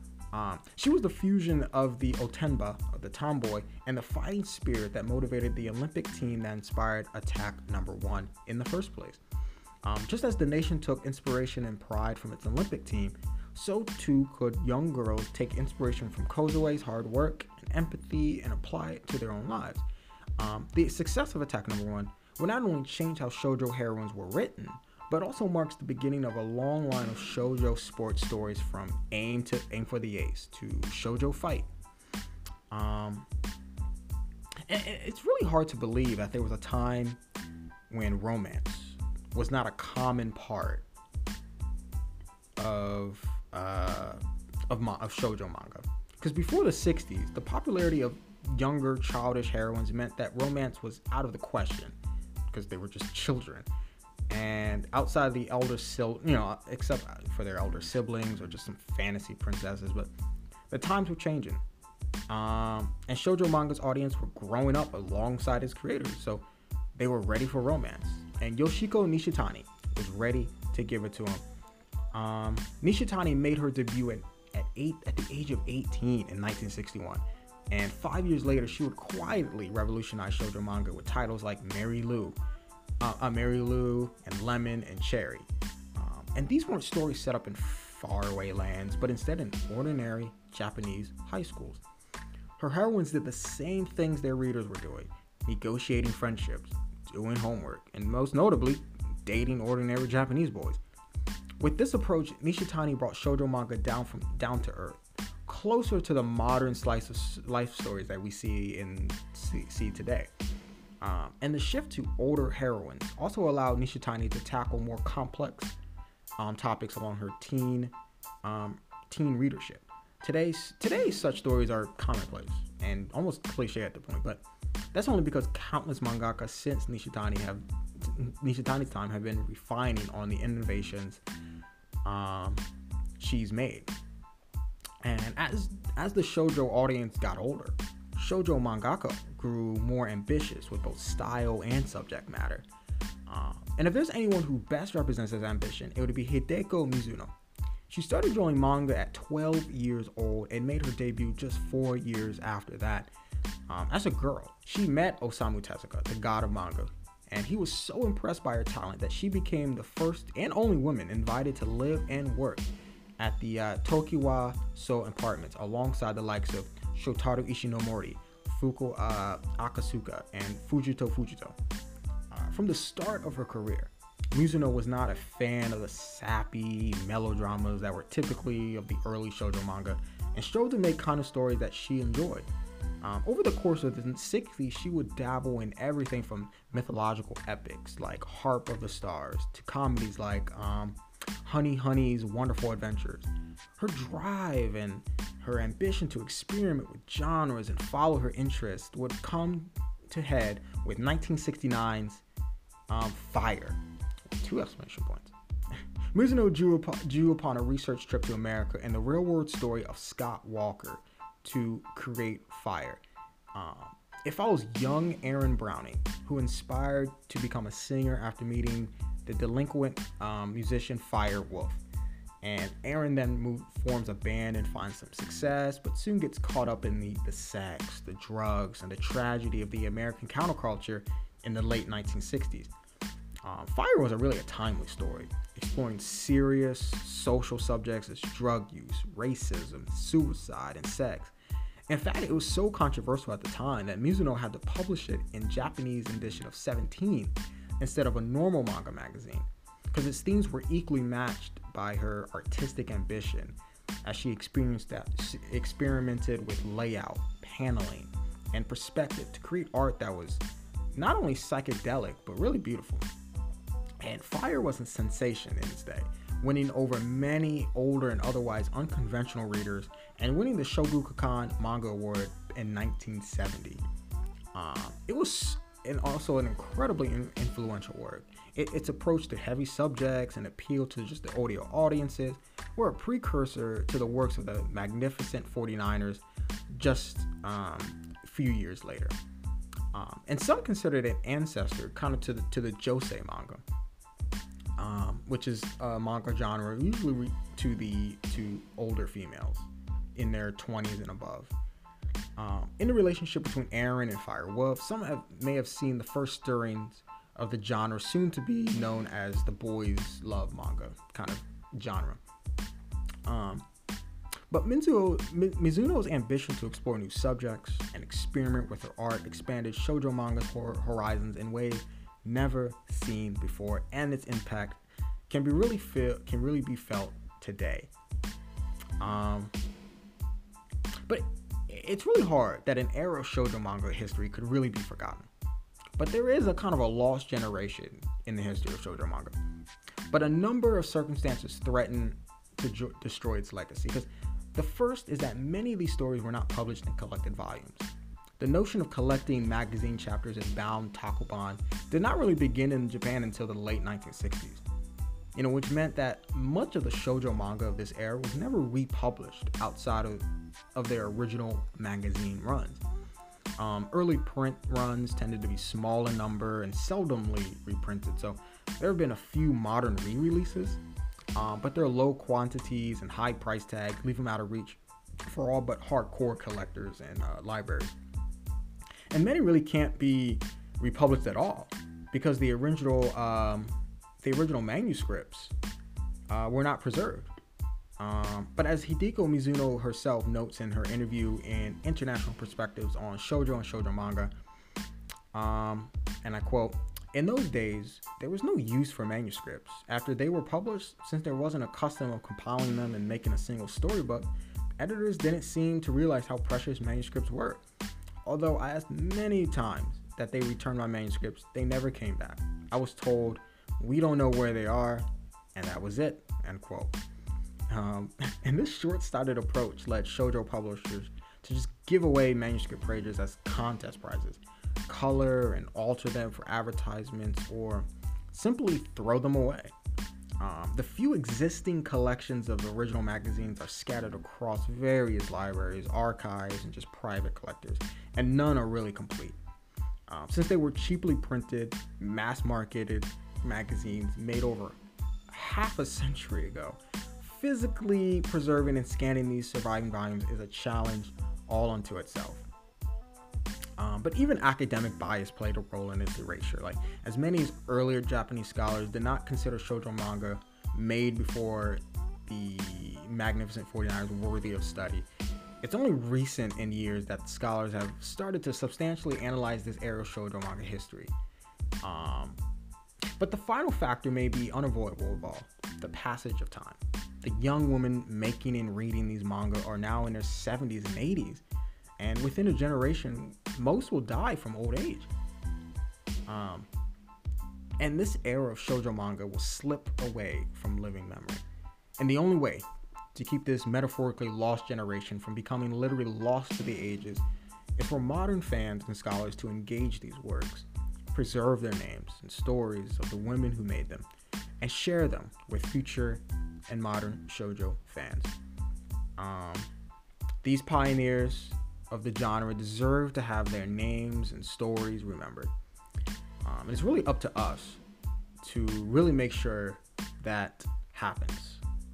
Um, she was the fusion of the otenba, of the tomboy, and the fighting spirit that motivated the Olympic team that inspired Attack Number One in the first place. Um, just as the nation took inspiration and pride from its Olympic team, so too could young girls take inspiration from Kozue's hard work and empathy and apply it to their own lives. Um, the success of Attack Number One would not only change how shoujo heroines were written, but also marks the beginning of a long line of shoujo sports stories, from Aim to Aim for the Ace to Shoujo Fight. Um, And it's really hard to believe that there was a time when romance was not a common part of uh, of, ma- of shoujo manga. Because before the sixties, the popularity of younger childish heroines meant that romance was out of the question because they were just children. And outside the elder sil- you know, except for their elder siblings or just some fantasy princesses, but the times were changing. Um, and shoujo manga's audience were growing up alongside its creators, so they were ready for romance. And Yoshiko Nishitani was ready to give it to him. Um, Nishitani made her debut at, at eight at the age of eighteen in nineteen sixty-one, and five years later, she would quietly revolutionize shoujo manga with titles like Mary Lou, uh, uh, Mary Lou, and Lemon and Cherry. Um, and these weren't stories set up in faraway lands, but instead in ordinary Japanese high schools. Her heroines did the same things their readers were doing: negotiating friendships, doing homework, and most notably, dating ordinary Japanese boys. With this approach, Nishitani brought shoujo manga down from down to earth, closer to the modern slice of life stories that we see in see, see today. Um, and the shift to older heroines also allowed Nishitani to tackle more complex um, topics along her teen um, teen readership. Today's today's such stories are commonplace and almost cliche at the point, but that's only because countless mangaka since Nishitani have Nishitani's time have been refining on the innovations um, she's made. And as as the shoujo audience got older, shoujo mangaka grew more ambitious with both style and subject matter. Uh, and if there's anyone who best represents this ambition, it would be Hideko Mizuno. She started drawing manga at twelve years old and made her debut just four years after that. Um, as a girl, she met Osamu Tezuka, the god of manga, and he was so impressed by her talent that she became the first and only woman invited to live and work at the uh, Tokiwa So apartments alongside the likes of Shotaro Ishinomori, Fuko uh, Akasuka, and Fujito Fujito. Uh, from the start of her career, Mizuno was not a fan of the sappy melodramas that were typically of the early shoujo manga and strove to make kind of stories that she enjoyed. Um, over the course of the sixties, she would dabble in everything from mythological epics like Harp of the Stars to comedies like um, Honey Honey's Wonderful Adventures. Her drive and her ambition to experiment with genres and follow her interests would come to head with nineteen sixty-nine's um, Fire. Two exclamation points. Mizuno drew upon, drew upon a research trip to America and the real-world story of Scott Walker to create Fire. Um, it follows young Aaron Browning, who inspired to become a singer after meeting the delinquent um, musician Fire Wolf. And Aaron then move, forms a band and finds some success, but soon gets caught up in the, the sex, the drugs, and the tragedy of the American counterculture in the late nineteen sixties. Um, Fire was a really a timely story, exploring serious social subjects as drug use, racism, suicide, and sex. In fact, it was so controversial at the time that Mizuno had to publish it in Japanese edition of seventeen instead of a normal manga magazine, because its themes were equally matched by her artistic ambition as she experienced that she experimented with layout, paneling, and perspective to create art that was not only psychedelic but really beautiful. And Fire was a sensation in its day, winning over many older and otherwise unconventional readers and winning the Shogakukan Manga Award in nineteen seventy. Um, it was and also an incredibly in- influential work. It, its approach to heavy subjects and appeal to just the audio audiences were a precursor to the works of the Magnificent forty-niners just um, a few years later. Um, and some consider it an ancestor kind of to the, to the Josei manga. Um, which is a manga genre usually re- to the to older females in their twenties and above. Um, in the relationship between Aaron and Fire Wolf, some have, may have seen the first stirrings of the genre soon to be known as the boys' love manga kind of genre. Um, but Mizuno, Mizuno's ambition to explore new subjects and experiment with her art expanded shoujo manga's horizons in ways never seen before, and its impact can be really feel can really be felt today. Um, but it's really hard that an era of shoujo manga history could really be forgotten. But there is a kind of a lost generation in the history of shoujo manga. But a number of circumstances threaten to jo- destroy its legacy. Because the first is that many of these stories were not published in collected volumes. The notion of collecting magazine chapters in bound takoban did not really begin in Japan until the late nineteen sixties. You know, which meant that much of the shoujo manga of this era was never republished outside of, of their original magazine runs. Um, early print runs tended to be small in number and seldomly reprinted, so there have been a few modern re-releases, um, but their low quantities and high price tags leave them out of reach for all but hardcore collectors and uh, libraries. And many really can't be republished at all because the original um, the original manuscripts uh, were not preserved. Um, but as Hideko Mizuno herself notes in her interview in International Perspectives on Shoujo and Shoujo Manga, um, and I quote, "In those days, there was no use for manuscripts. After they were published, since there wasn't a custom of compiling them and making a single storybook, editors didn't seem to realize how precious manuscripts were. Although I asked many times that they return my manuscripts, they never came back. I was told, we don't know where they are, and that was it," end quote. Um, and this short-sighted approach led shoujo publishers to just give away manuscript pages as contest prizes, color and alter them for advertisements, or simply throw them away. Um, the few existing collections of original magazines are scattered across various libraries, archives, and just private collectors, and none are really complete. Um, since they were cheaply printed, mass-marketed magazines made over half a century ago, physically preserving and scanning these surviving volumes is a challenge all unto itself. Um, but even academic bias played a role in its erasure. Like, as many as earlier Japanese scholars did not consider shoujo manga made before the Magnificent forty-niners worthy of study, it's only recent in years that scholars have started to substantially analyze this era of shoujo manga history. Um, but the final factor may be unavoidable of all: the passage of time. The young women making and reading these manga are now in their seventies and eighties, and within a generation, most will die from old age. Um, and this era of shoujo manga will slip away from living memory. And the only way to keep this metaphorically lost generation from becoming literally lost to the ages is for modern fans and scholars to engage these works, preserve their names and stories of the women who made them, and share them with future and modern shoujo fans. Um, these pioneers of the genre deserve to have their names and stories remembered. Um, and it's really up to us to really make sure that happens.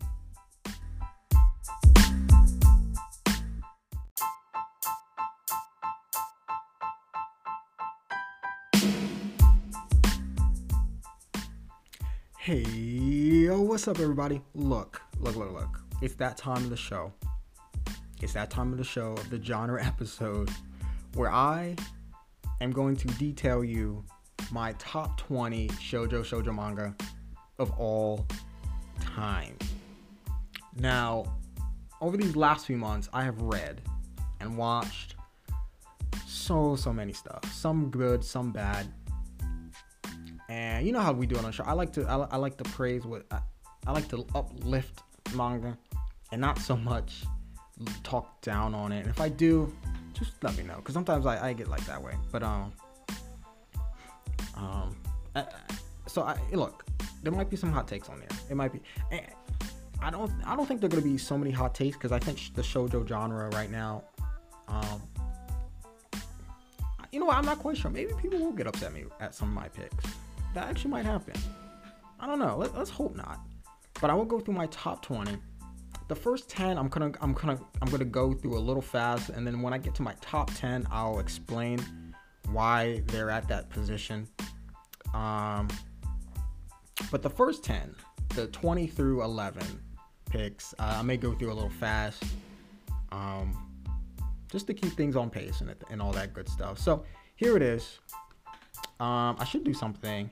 Hey, yo, what's up, everybody? Look, look, look, look. It's that time of the show. It's that time of the show of the genre episode where I am going to detail you my top twenty shoujo shoujo manga of all time. Now, over these last few months, I have read and watched so, so many stuff. Some good, some bad. And you know how we do it on the show. I like to, I, I like to praise what I, I like to uplift manga, and not so much talk down on it. And if I do, just let me know, because sometimes I, I get like that way. But um, um, I, so I look, there might be some hot takes on there. It might be. And I don't, I don't think there are gonna be so many hot takes, because I think the shoujo genre right now, um, you know what? I'm not quite sure. Maybe people will get upset at me at some of my picks. That actually might happen. I don't know. Let, let's hope not. But I will go through my top twenty. The first ten, I'm gonna, I'm gonna, I'm gonna go through a little fast, and then when I get to my top ten, I'll explain why they're at that position. Um, but the first ten, the twenty through eleven picks, uh, I may go through a little fast, um, just to keep things on pace and and all that good stuff. So here it is. Um, I should do something.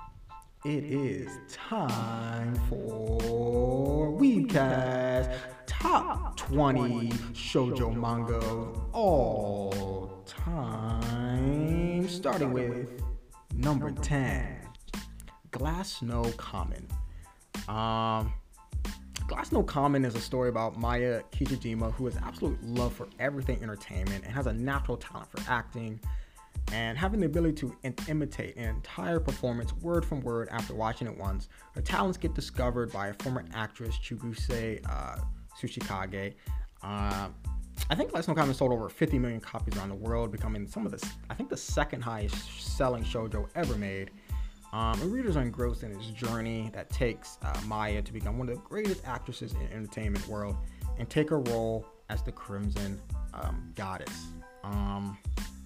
It is time for Weebcast. top twenty shoujo manga of all time, starting with number ten, Glass No Kamen. Um, Glass No Kamen is a story about Maya Kijijima, who has absolute love for everything entertainment and has a natural talent for acting and having the ability to in- imitate an entire performance word from word after watching it once. Her talents get discovered by a former actress, Chuguse uh, Tsuchikage. Uh, I think Glass No Kamen sold over fifty million copies around the world, becoming some of the, I think the second highest selling shoujo ever made. Um, and readers are engrossed in his journey that takes uh, Maya to become one of the greatest actresses in the entertainment world and take her role as the Crimson um, Goddess. Um,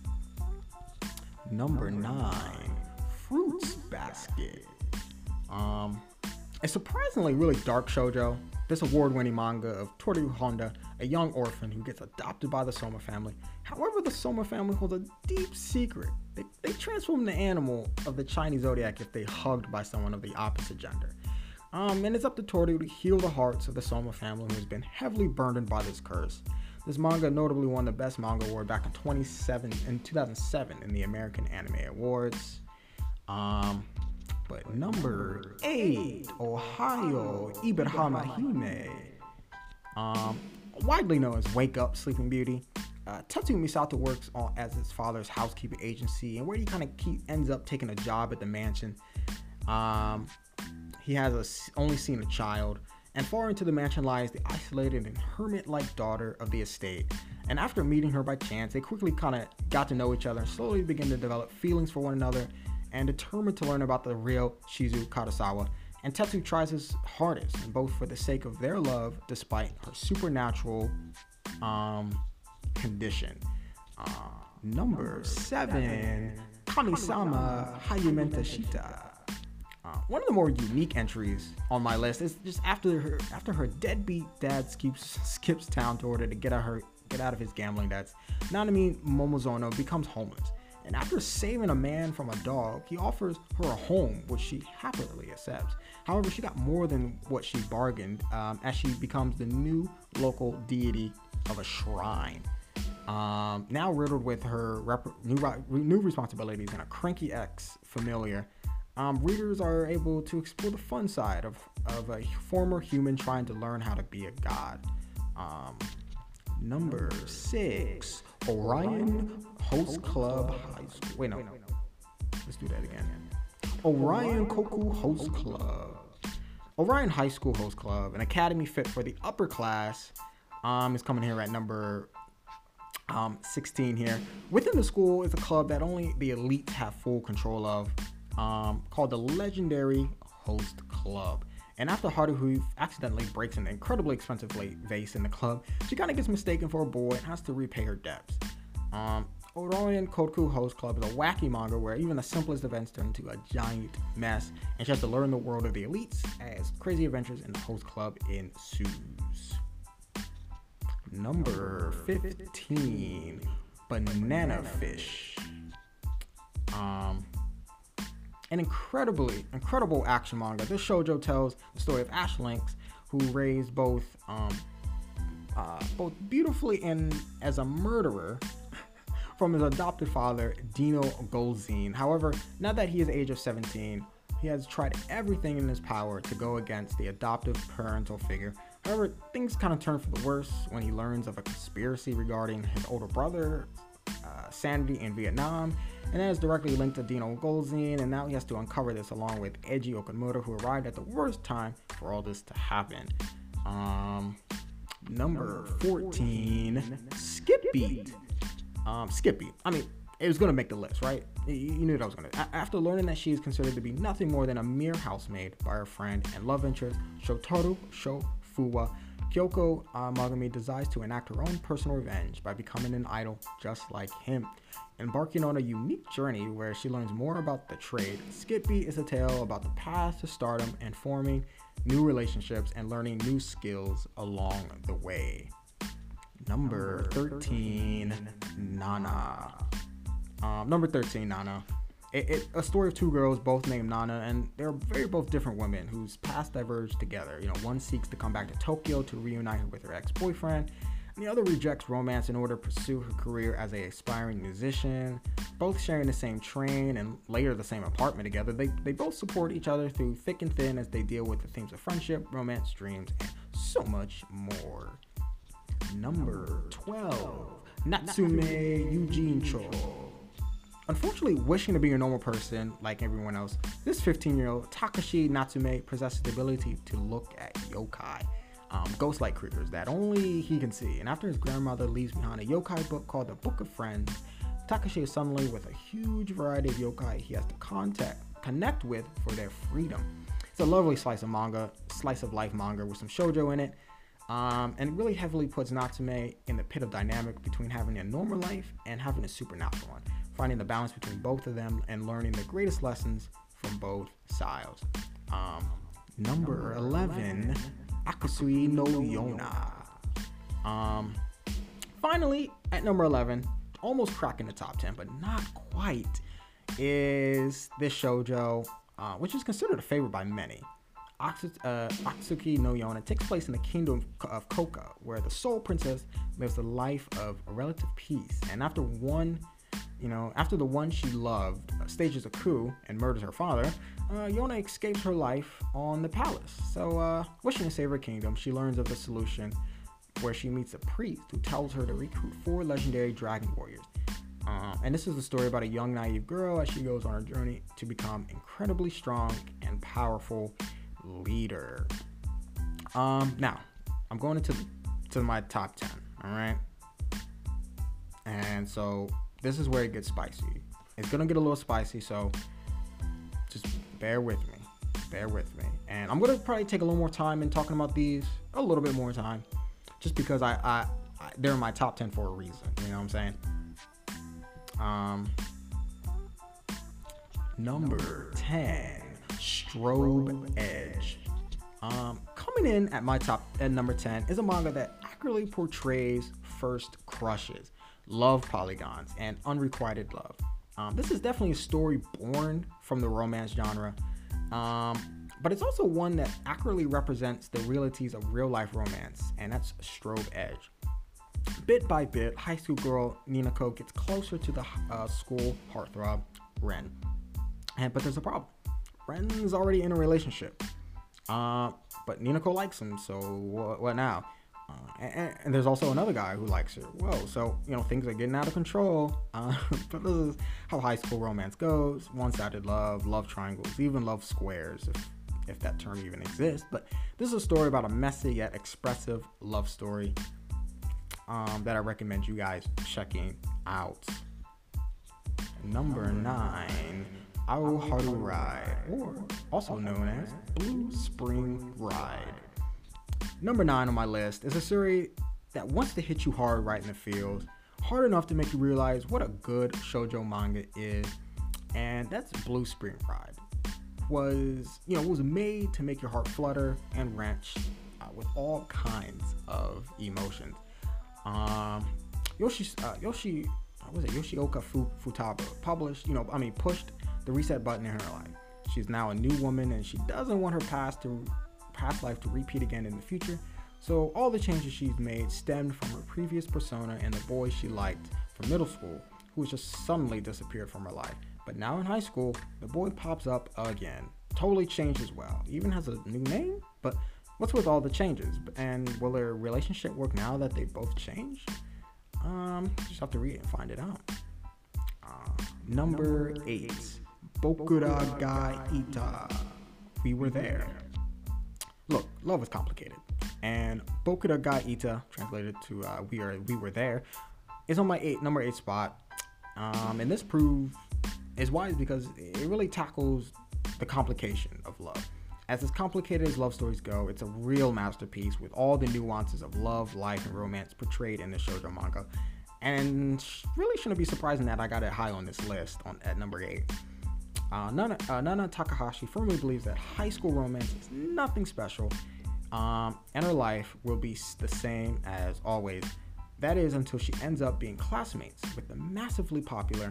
number nine, Fruits Basket. Um, a surprisingly really dark shoujo. This award-winning manga of Toru Honda, a young orphan who gets adopted by the Soma family. However, the Soma family holds a deep secret. They, they transform the animal of the Chinese zodiac if they hugged by someone of the opposite gender. Um, and it's up to Toru to heal the hearts of the Soma family, who has been heavily burdened by this curse. This manga notably won the Best Manga Award back in twenty-seven in two thousand seven in the American Anime Awards. Um, but number eight, Ohio Ibarahama Hime. Um, widely known as Wake Up Sleeping Beauty. Uh, Tetsuya Misato works on, as his father's housekeeping agency, and where he kind of ends up taking a job at the mansion. Um, he has a, only seen a child, and far into the mansion lies the isolated and hermit-like daughter of the estate. And after meeting her by chance, they quickly kind of got to know each other and slowly begin to develop feelings for one another and determined to learn about the real Shizu Karasawa. And Tetsu tries his hardest, both for the sake of their love, despite her supernatural um, condition. Uh, number seven, Kamisama Hayumenta Shita. Uh, one of the more unique entries on my list is just after her after her deadbeat dad skips skips town to order to get out her get out of his gambling debts. Nanami Momozono becomes homeless, and after saving a man from a dog, he offers her a home, which she happily accepts. However, she got more than what she bargained, um, as she becomes the new local deity of a shrine. Um, now riddled with her rep- new, new responsibilities and a cranky ex-familiar, um, readers are able to explore the fun side of, of a former human trying to learn how to be a god. Um, number six, Orion Host Club High School. Wait, no. Let's do that again. Orion Koku Host Club. Orion High School Host Club, an academy fit for the upper class, um, is coming here at number um, sixteen here. Within the school is a club that only the elites have full control of, um, called the Legendary Host Club. And after Haruhi accidentally breaks an incredibly expensive vase in the club, she kind of gets mistaken for a boy and has to repay her debts. Um, Orion Koku Host Club is a wacky manga where even the simplest events turn into a giant mess, and she has to learn the world of the elites as crazy adventures in the host club ensues. Number fifteen, Banana Fish. Um, an incredibly, incredible action manga. This shoujo tells the story of Ash Lynx, who raised both, um, uh, both beautifully and as a murderer from his adopted father, Dino Goldzine. However, now that he is the age of seventeen, he has tried everything in his power to go against the adoptive parental figure. However, things kind of turn for the worse when he learns of a conspiracy regarding his older brother, uh, Sanity in Vietnam, and that is directly linked to Dino Goldzine, and now he has to uncover this along with Eiji Okamura, who arrived at the worst time for all this to happen. Um, number fourteen, Skip Beat. Um, Skip Beat. I mean, it was going to make the list, right? You, you knew that was going to. After learning that she is considered to be nothing more than a mere housemaid by her friend and love interest, Shotaro Shofuwa, Kyoko uh, Magami decides to enact her own personal revenge by becoming an idol just like him. Embarking on a unique journey where she learns more about the trade, Skip Beat is a tale about the path to stardom and forming new relationships and learning new skills along the way. Number thirteen, Nana. Um, number thirteen, Nana. It, it, a story of two girls, both named Nana, and they're very both different women whose paths diverge together. You know, one seeks to come back to Tokyo to reunite with her ex-boyfriend, and the other rejects romance in order to pursue her career as a aspiring musician. Both sharing the same train and later the same apartment together, they, they both support each other through thick and thin as they deal with the themes of friendship, romance, dreams, and so much more. Number twelve, Natsume Yujincho. Unfortunately, wishing to be a normal person like everyone else, this fifteen-year-old Takashi Natsume possesses the ability to look at yokai, um, ghost-like creatures that only he can see. And after his grandmother leaves behind a yokai book called the Book of Friends, Takashi is suddenly with a huge variety of yokai he has to contact, connect with for their freedom. It's a lovely slice of manga, slice of life manga with some shoujo in it, um, and it really heavily puts Natsume in the pit of dynamic between having a normal life and having a supernatural one, finding the balance between both of them and learning the greatest lessons from both sides. Um, number eleven, Akusui no Yona. Um, finally, at number eleven, almost cracking the top ten, but not quite, is this shoujo, uh, which is considered a favorite by many. Aksu- uh, Akatsuki no Yona takes place in the kingdom of Koka, where the soul princess lives a life of relative peace. And after one, you know, after the one she loved uh, stages a coup and murders her father, uh, Yona escapes her life on the palace. So, uh, wishing to save her kingdom, she learns of the solution, where she meets a priest who tells her to recruit four legendary dragon warriors. Uh, and this is the story about a young naive girl as she goes on her journey to become incredibly strong and powerful leader. Um, now, I'm going into to my top ten, all right? And so this is where it gets spicy. It's going to get a little spicy, so just bear with me. Bear with me. And I'm going to probably take a little more time in talking about these, a little bit more time, just because I, I, I they're in my top ten for a reason, you know what I'm saying? Um, number ten, Strobe Edge. Um, coming in at my top at number ten is a manga that accurately portrays first crushes, love polygons, and unrequited love. Um, this is definitely a story born from the romance genre, um, but it's also one that accurately represents the realities of real-life romance, and that's Strobe Edge. Bit by bit, high school girl Ninako gets closer to the uh, school heartthrob, Ren. And, but there's a problem. Ren's already in a relationship, uh, but Ninako likes him, so what, what now? Uh, and, and there's also another guy who likes her. Whoa, so, you know, things are getting out of control. Uh, but this is how high school romance goes. One-sided love, love triangles, even love squares, if, if that term even exists. But this is a story about a messy yet expressive love story um, that I recommend you guys checking out. Number nine, Aoharu Ride, or also known as Blue Spring Ride. Number nine on my list is a series that wants to hit you hard right in the feels, hard enough to make you realize what a good shoujo manga is, and that's Blue Spring Ride. Was, you know, was made to make your heart flutter and wrench uh, with all kinds of emotions. Um, Yoshi, uh, Yoshi, what was it? Yoshioka Futaba published, you know, I mean, pushed the reset button in her life. She's now a new woman, and she doesn't want her past to past life to repeat again in the future. So all the changes she's made stemmed from her previous persona and the boy she liked from middle school, who has just suddenly disappeared from her life. But now in high school, the boy pops up again, totally changed as well. Even has a new name. But what's with all the changes? And will their relationship work now that they both changed? Um, just have to read it and find it out. Uh, number eight, Bokura ga Ita. We were there. Look, love is complicated, and Bokura ga Ita, translated to uh, "we are we were there," is on my eight number eight spot. Um, and this proof is wise because it really tackles the complication of love. As as complicated as love stories go, it's a real masterpiece with all the nuances of love, life, and romance portrayed in the shoujo manga. And really shouldn't be surprising that I got it high on this list on at number eight. Uh, Nana, uh, Nana Takahashi firmly believes that high school romance is nothing special, um, and her life will be the same as always. That is until she ends up being classmates with the massively popular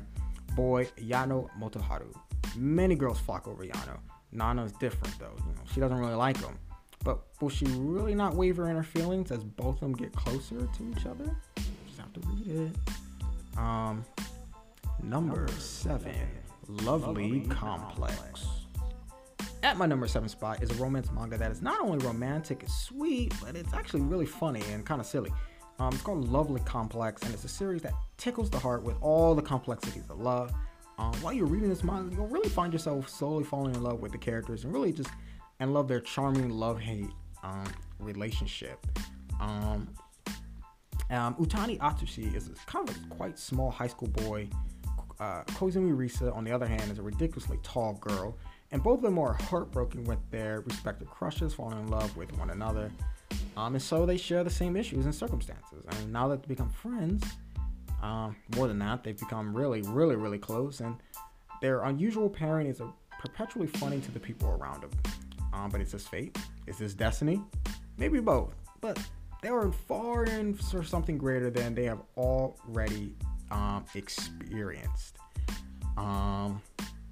boy Yano Motoharu. Many girls flock over Yano. Nana is different though. You know, she doesn't really like him. But will she really not waver in her feelings as both of them get closer to each other? You just have to read it. Um, number seven, Lovely Complex. At my number seven spot is a romance manga that is not only romantic and sweet, but it's actually really funny and kind of silly. Um, it's called Lovely Complex, and it's a series that tickles the heart with all the complexities of love. Um, while you're reading this manga, you'll really find yourself slowly falling in love with the characters and really just and love their charming love-hate um, relationship. Um, um, Utani Atsushi is kind of a quite small high school boy. Uh, Kozumi Risa, on the other hand, is a ridiculously tall girl. And both of them are heartbroken with their respective crushes, falling in love with one another. Um, and so they share the same issues and circumstances. And now that they become friends, um, more than that, they've become really, really, really close. And their unusual pairing is a perpetually funny to the people around them. Um, but it's this fate? Is this destiny? Maybe both. But they are far in for something greater than they have already um, experienced. Um...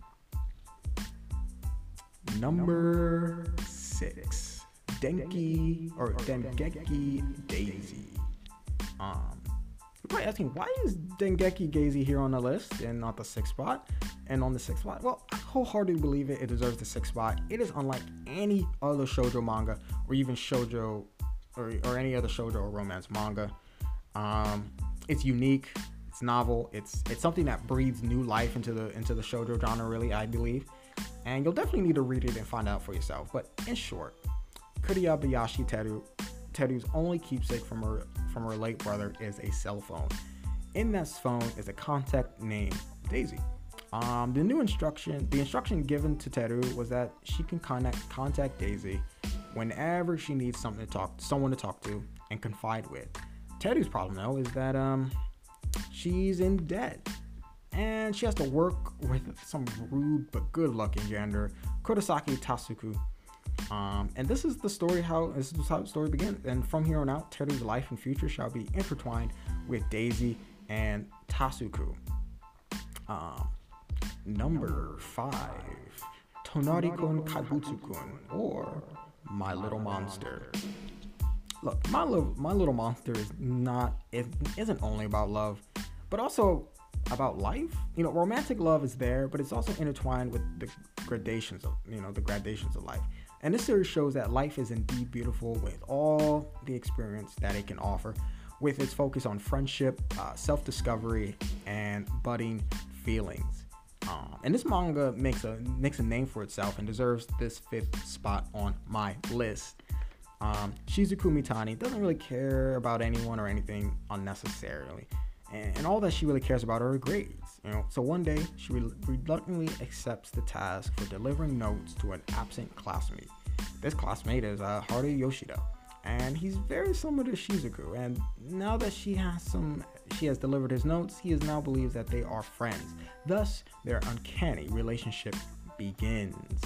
Number six, Denki or Dengeki Daisy. Um, you're probably asking, why is Dengeki Daisy here on the list and not the sixth spot? And on the sixth spot, well, I wholeheartedly believe it. It deserves the sixth spot. It is unlike any other shoujo manga, or even shoujo, or, or any other shoujo or romance manga. Um, it's unique. It's novel. It's it's something that breathes new life into the into the shoujo genre. Really, I believe. And you'll definitely need to read it and find out for yourself. But in short, Kuriyabayashi Teru, Teru's only keepsake from her from her late brother is a cell phone. In that phone is a contact named Daisy. Um, the new instruction, the instruction given to Teru was that she can contact contact Daisy whenever she needs something to talk, someone to talk to and confide with. Teru's problem though is that um, she's in debt. And she has to work with some rude but good-looking janitor, Kurosaki Tasuku. Um, and this is the story how this is how the story begins. And from here on out, Teru's life and future shall be intertwined with Daisy and Tasuku. Um, number five, Tonari-kun Kaibutsu-kun, or My Little Monster. Look, my little my little monster is not it isn't only about love, but also about life. You know, romantic love is there, but it's also intertwined with the gradations of, you know, the gradations of life. And this series shows that life is indeed beautiful with all the experience that it can offer, with its focus on friendship, uh, self-discovery, and budding feelings. Um, and this manga makes a makes a name for itself and deserves this fifth spot on my list. Um, Shizuku Mitani doesn't really care about anyone or anything unnecessarily. And all that she really cares about are her grades, you know. So one day, she reluctantly accepts the task for delivering notes to an absent classmate. This classmate is uh, Haru Yoshida, and he's very similar to Shizuku. And now that she has some, she has delivered his notes, he is now believes that they are friends. Thus, their uncanny relationship begins.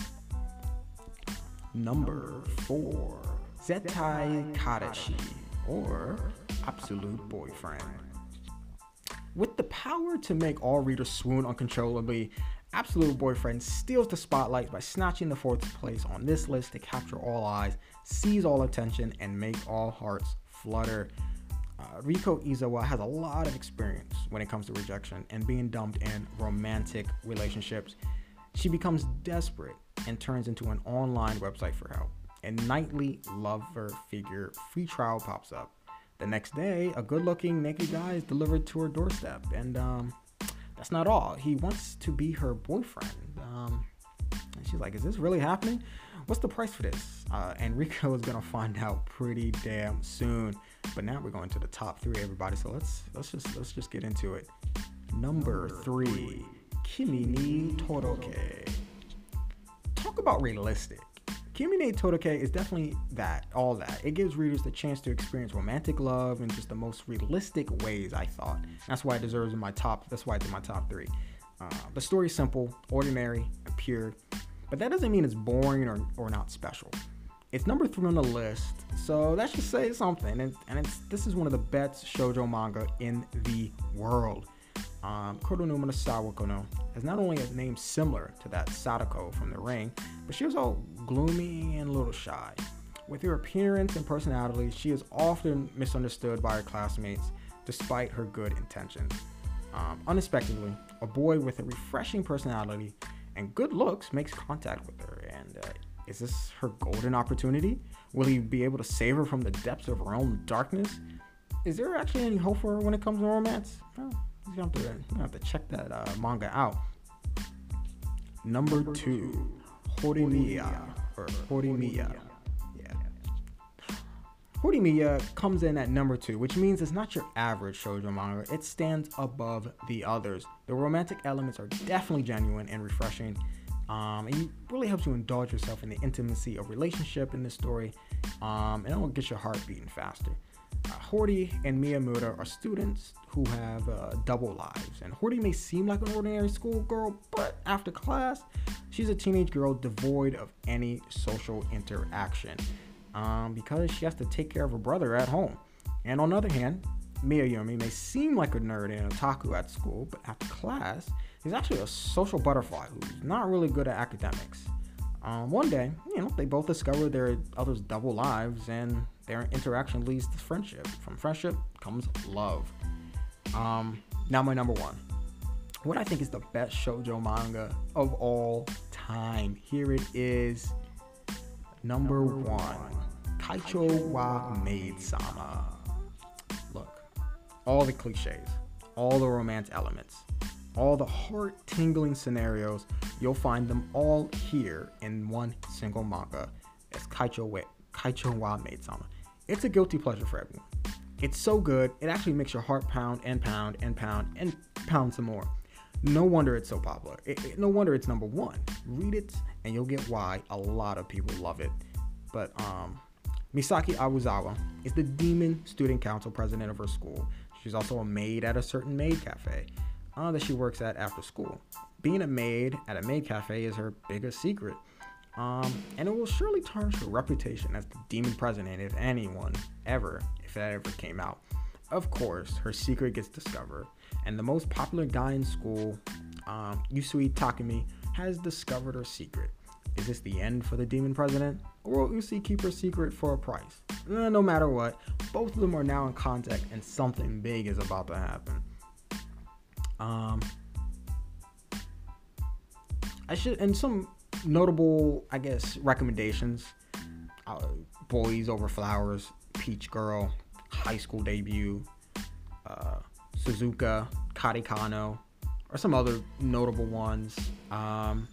Number four, Zettai Karashi, or Absolute Boyfriend. With the power to make all readers swoon uncontrollably, Absolute Boyfriend steals the spotlight by snatching the fourth place on this list to capture all eyes, seize all attention, and make all hearts flutter. Uh, Riko Izawa has a lot of experience when it comes to rejection and being dumped in romantic relationships. She becomes desperate and turns into an online website for help. A nightly lover figure free trial pops up. The next day, a good-looking naked guy is delivered to her doorstep, and um, that's not all. He wants to be her boyfriend. Um, and she's like, "Is this really happening? What's the price for this?" Uh, and Riko is gonna find out pretty damn soon. But now we're going to the top three, everybody. So let's let's just let's just get into it. Number three, Kimi ni Toroke. Talk about realistic. Kimi ni Toroke is definitely that, all that. It gives readers the chance to experience romantic love in just the most realistic ways, I thought. That's why it deserves in my top, that's why it's in my top three. Uh, the story is simple, ordinary, and pure, but that doesn't mean it's boring or, or not special. It's number three on the list, so that should say something, and, and it's this is one of the best shoujo manga in the world. Um, Koronuma no Sawako no has not only a name similar to that Sadako from The Ring, but she was all gloomy and a little shy. With her appearance and personality, she is often misunderstood by her classmates despite her good intentions. Um, unexpectedly, a boy with a refreshing personality and good looks makes contact with her. And uh, is this her golden opportunity? Will he be able to save her from the depths of her own darkness? Is there actually any hope for her when it comes to romance? Well, you're gonna have to, you're gonna have to check that uh, manga out. Number two, Horimiya, or Horimiya. Horimiya comes in at number two, which means it's not your average shoujo manga. It stands above the others. The romantic elements are definitely genuine and refreshing, um, and it really helps you indulge yourself in the intimacy of relationship in this story, um, and it will get your heart beating faster. Uh, Hori and Miyamura are students who have uh, double lives, and Hori may seem like an ordinary schoolgirl, but after class, she's a teenage girl devoid of any social interaction. Um, because she has to take care of her brother at home. And on the other hand, Miyayumi may seem like a nerd and otaku at school, but after class, he's actually a social butterfly who's not really good at academics. Um, one day, you know, they both discover their other's double lives, and their interaction leads to friendship. From friendship comes love. Um, now my number one. What I think is the best shoujo manga of all time. Here it is. Number one, Kaicho wa Maid-sama. Look, all the cliches, all the romance elements, all the heart-tingling scenarios, you'll find them all here in one single manga. It's Kaicho wa, Kaicho wa Maid-sama. It's a guilty pleasure for everyone. It's so good, it actually makes your heart pound and pound and pound and pound some more. No wonder it's so popular. It, it, no wonder it's number one. Read it and you'll get why a lot of people love it. But um, Misaki Awazawa is the Demon Student Council president of her school. She's also a maid at a certain maid cafe uh, that she works at after school. Being a maid at a maid cafe is her biggest secret. Um, and it will surely tarnish her reputation as the demon president if anyone ever, if that ever came out. Of course, her secret gets discovered, and the most popular guy in school, um, Usui Takumi, has discovered her secret. Is this the end for the demon president, or will Usui keep her secret for a price? Eh, no matter what, both of them are now in contact, and something big is about to happen. Um, I should, and some notable, I guess, recommendations: uh, Boys Over Flowers, Peach Girl, High School Debut, uh, Suzuka, Karikano, or some other notable ones. Um,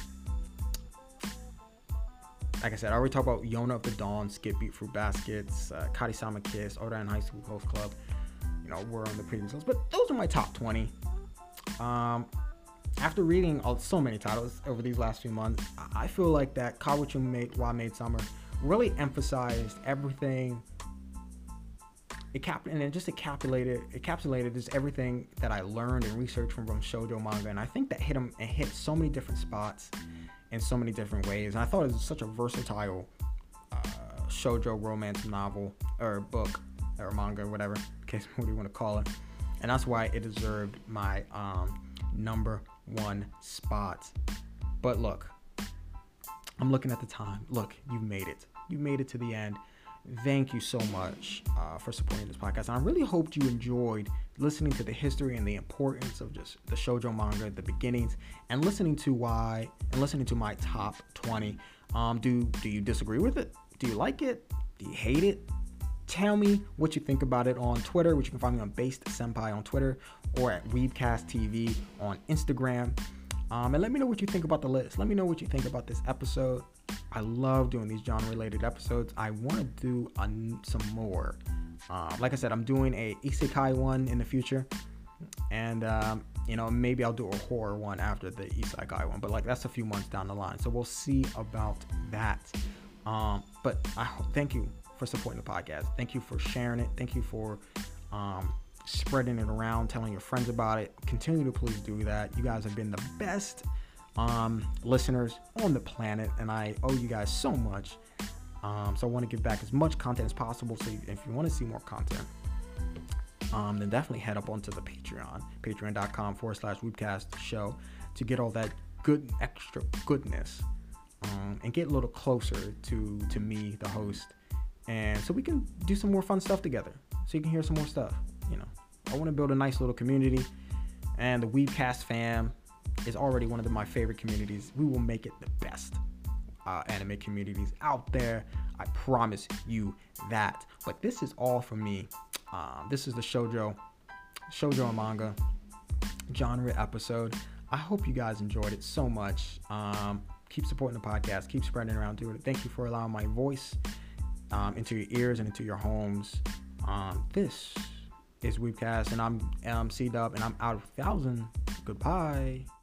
like I said, I already talked about Yona of the Dawn, Skip Beat Fruit Baskets, uh, Karisama Kiss, Odan High School Host Club. You know, we're on the previous list, but those are my top twenty. Um, after reading all, so many titles over these last few months, I feel like that Kawachu wa Maid-sama really emphasized everything. It cap and it just encapsulated encapsulated just everything that I learned and researched from, from shoujo manga, and I think that hit them and hit so many different spots in so many different ways. And I thought it was such a versatile uh, shoujo romance novel or book or manga or whatever, in case what do you want to call it. And that's why it deserved my um, number one spot. But look, I'm looking at the time. Look, you made it. You made it to the end. Thank you so much uh, for supporting this podcast. And I really hoped you enjoyed listening to the history and the importance of just the shoujo manga, the beginnings, and listening to why and listening to my top twenty. Um, do do you disagree with it? Do you like it? Do you hate it? Tell me what you think about it on Twitter, which you can find me on Based Senpai on Twitter, or at Weebcast T V on Instagram. Um, and let me know what you think about the list. Let me know what you think about this episode. I love doing these genre-related episodes. I want to do a, some more. Uh, like I said, I'm doing a isekai one in the future, and um, you know, maybe I'll do a horror one after the isekai one. But like that's a few months down the line, so we'll see about that. Um, but I thank you for supporting the podcast. Thank you for sharing it. Thank you for um, spreading it around, telling your friends about it. Continue to please do that. You guys have been the best um, listeners on the planet, and I owe you guys so much. Um, so I want to give back as much content as possible. So if you want to see more content, um, then definitely head up onto the Patreon, patreon.com forward slash Weebcast show, to get all that good extra goodness, um, and get a little closer to to me, the host, and so we can do some more fun stuff together. So you can hear some more stuff. You know, I want to build a nice little community, and the Weebcast fam is already one of the, my favorite communities. We will make it the best uh, anime communities out there. I promise you that. But this is all from me. Um, this is the Shoujo, Shoujo and Manga genre episode. I hope you guys enjoyed it so much. Um, keep supporting the podcast. Keep spreading it around. Do it. Thank you for allowing my voice um, into your ears and into your homes. Um, this is Weebcast, and I'm um, C-Dub, and I'm out of thousand. Goodbye.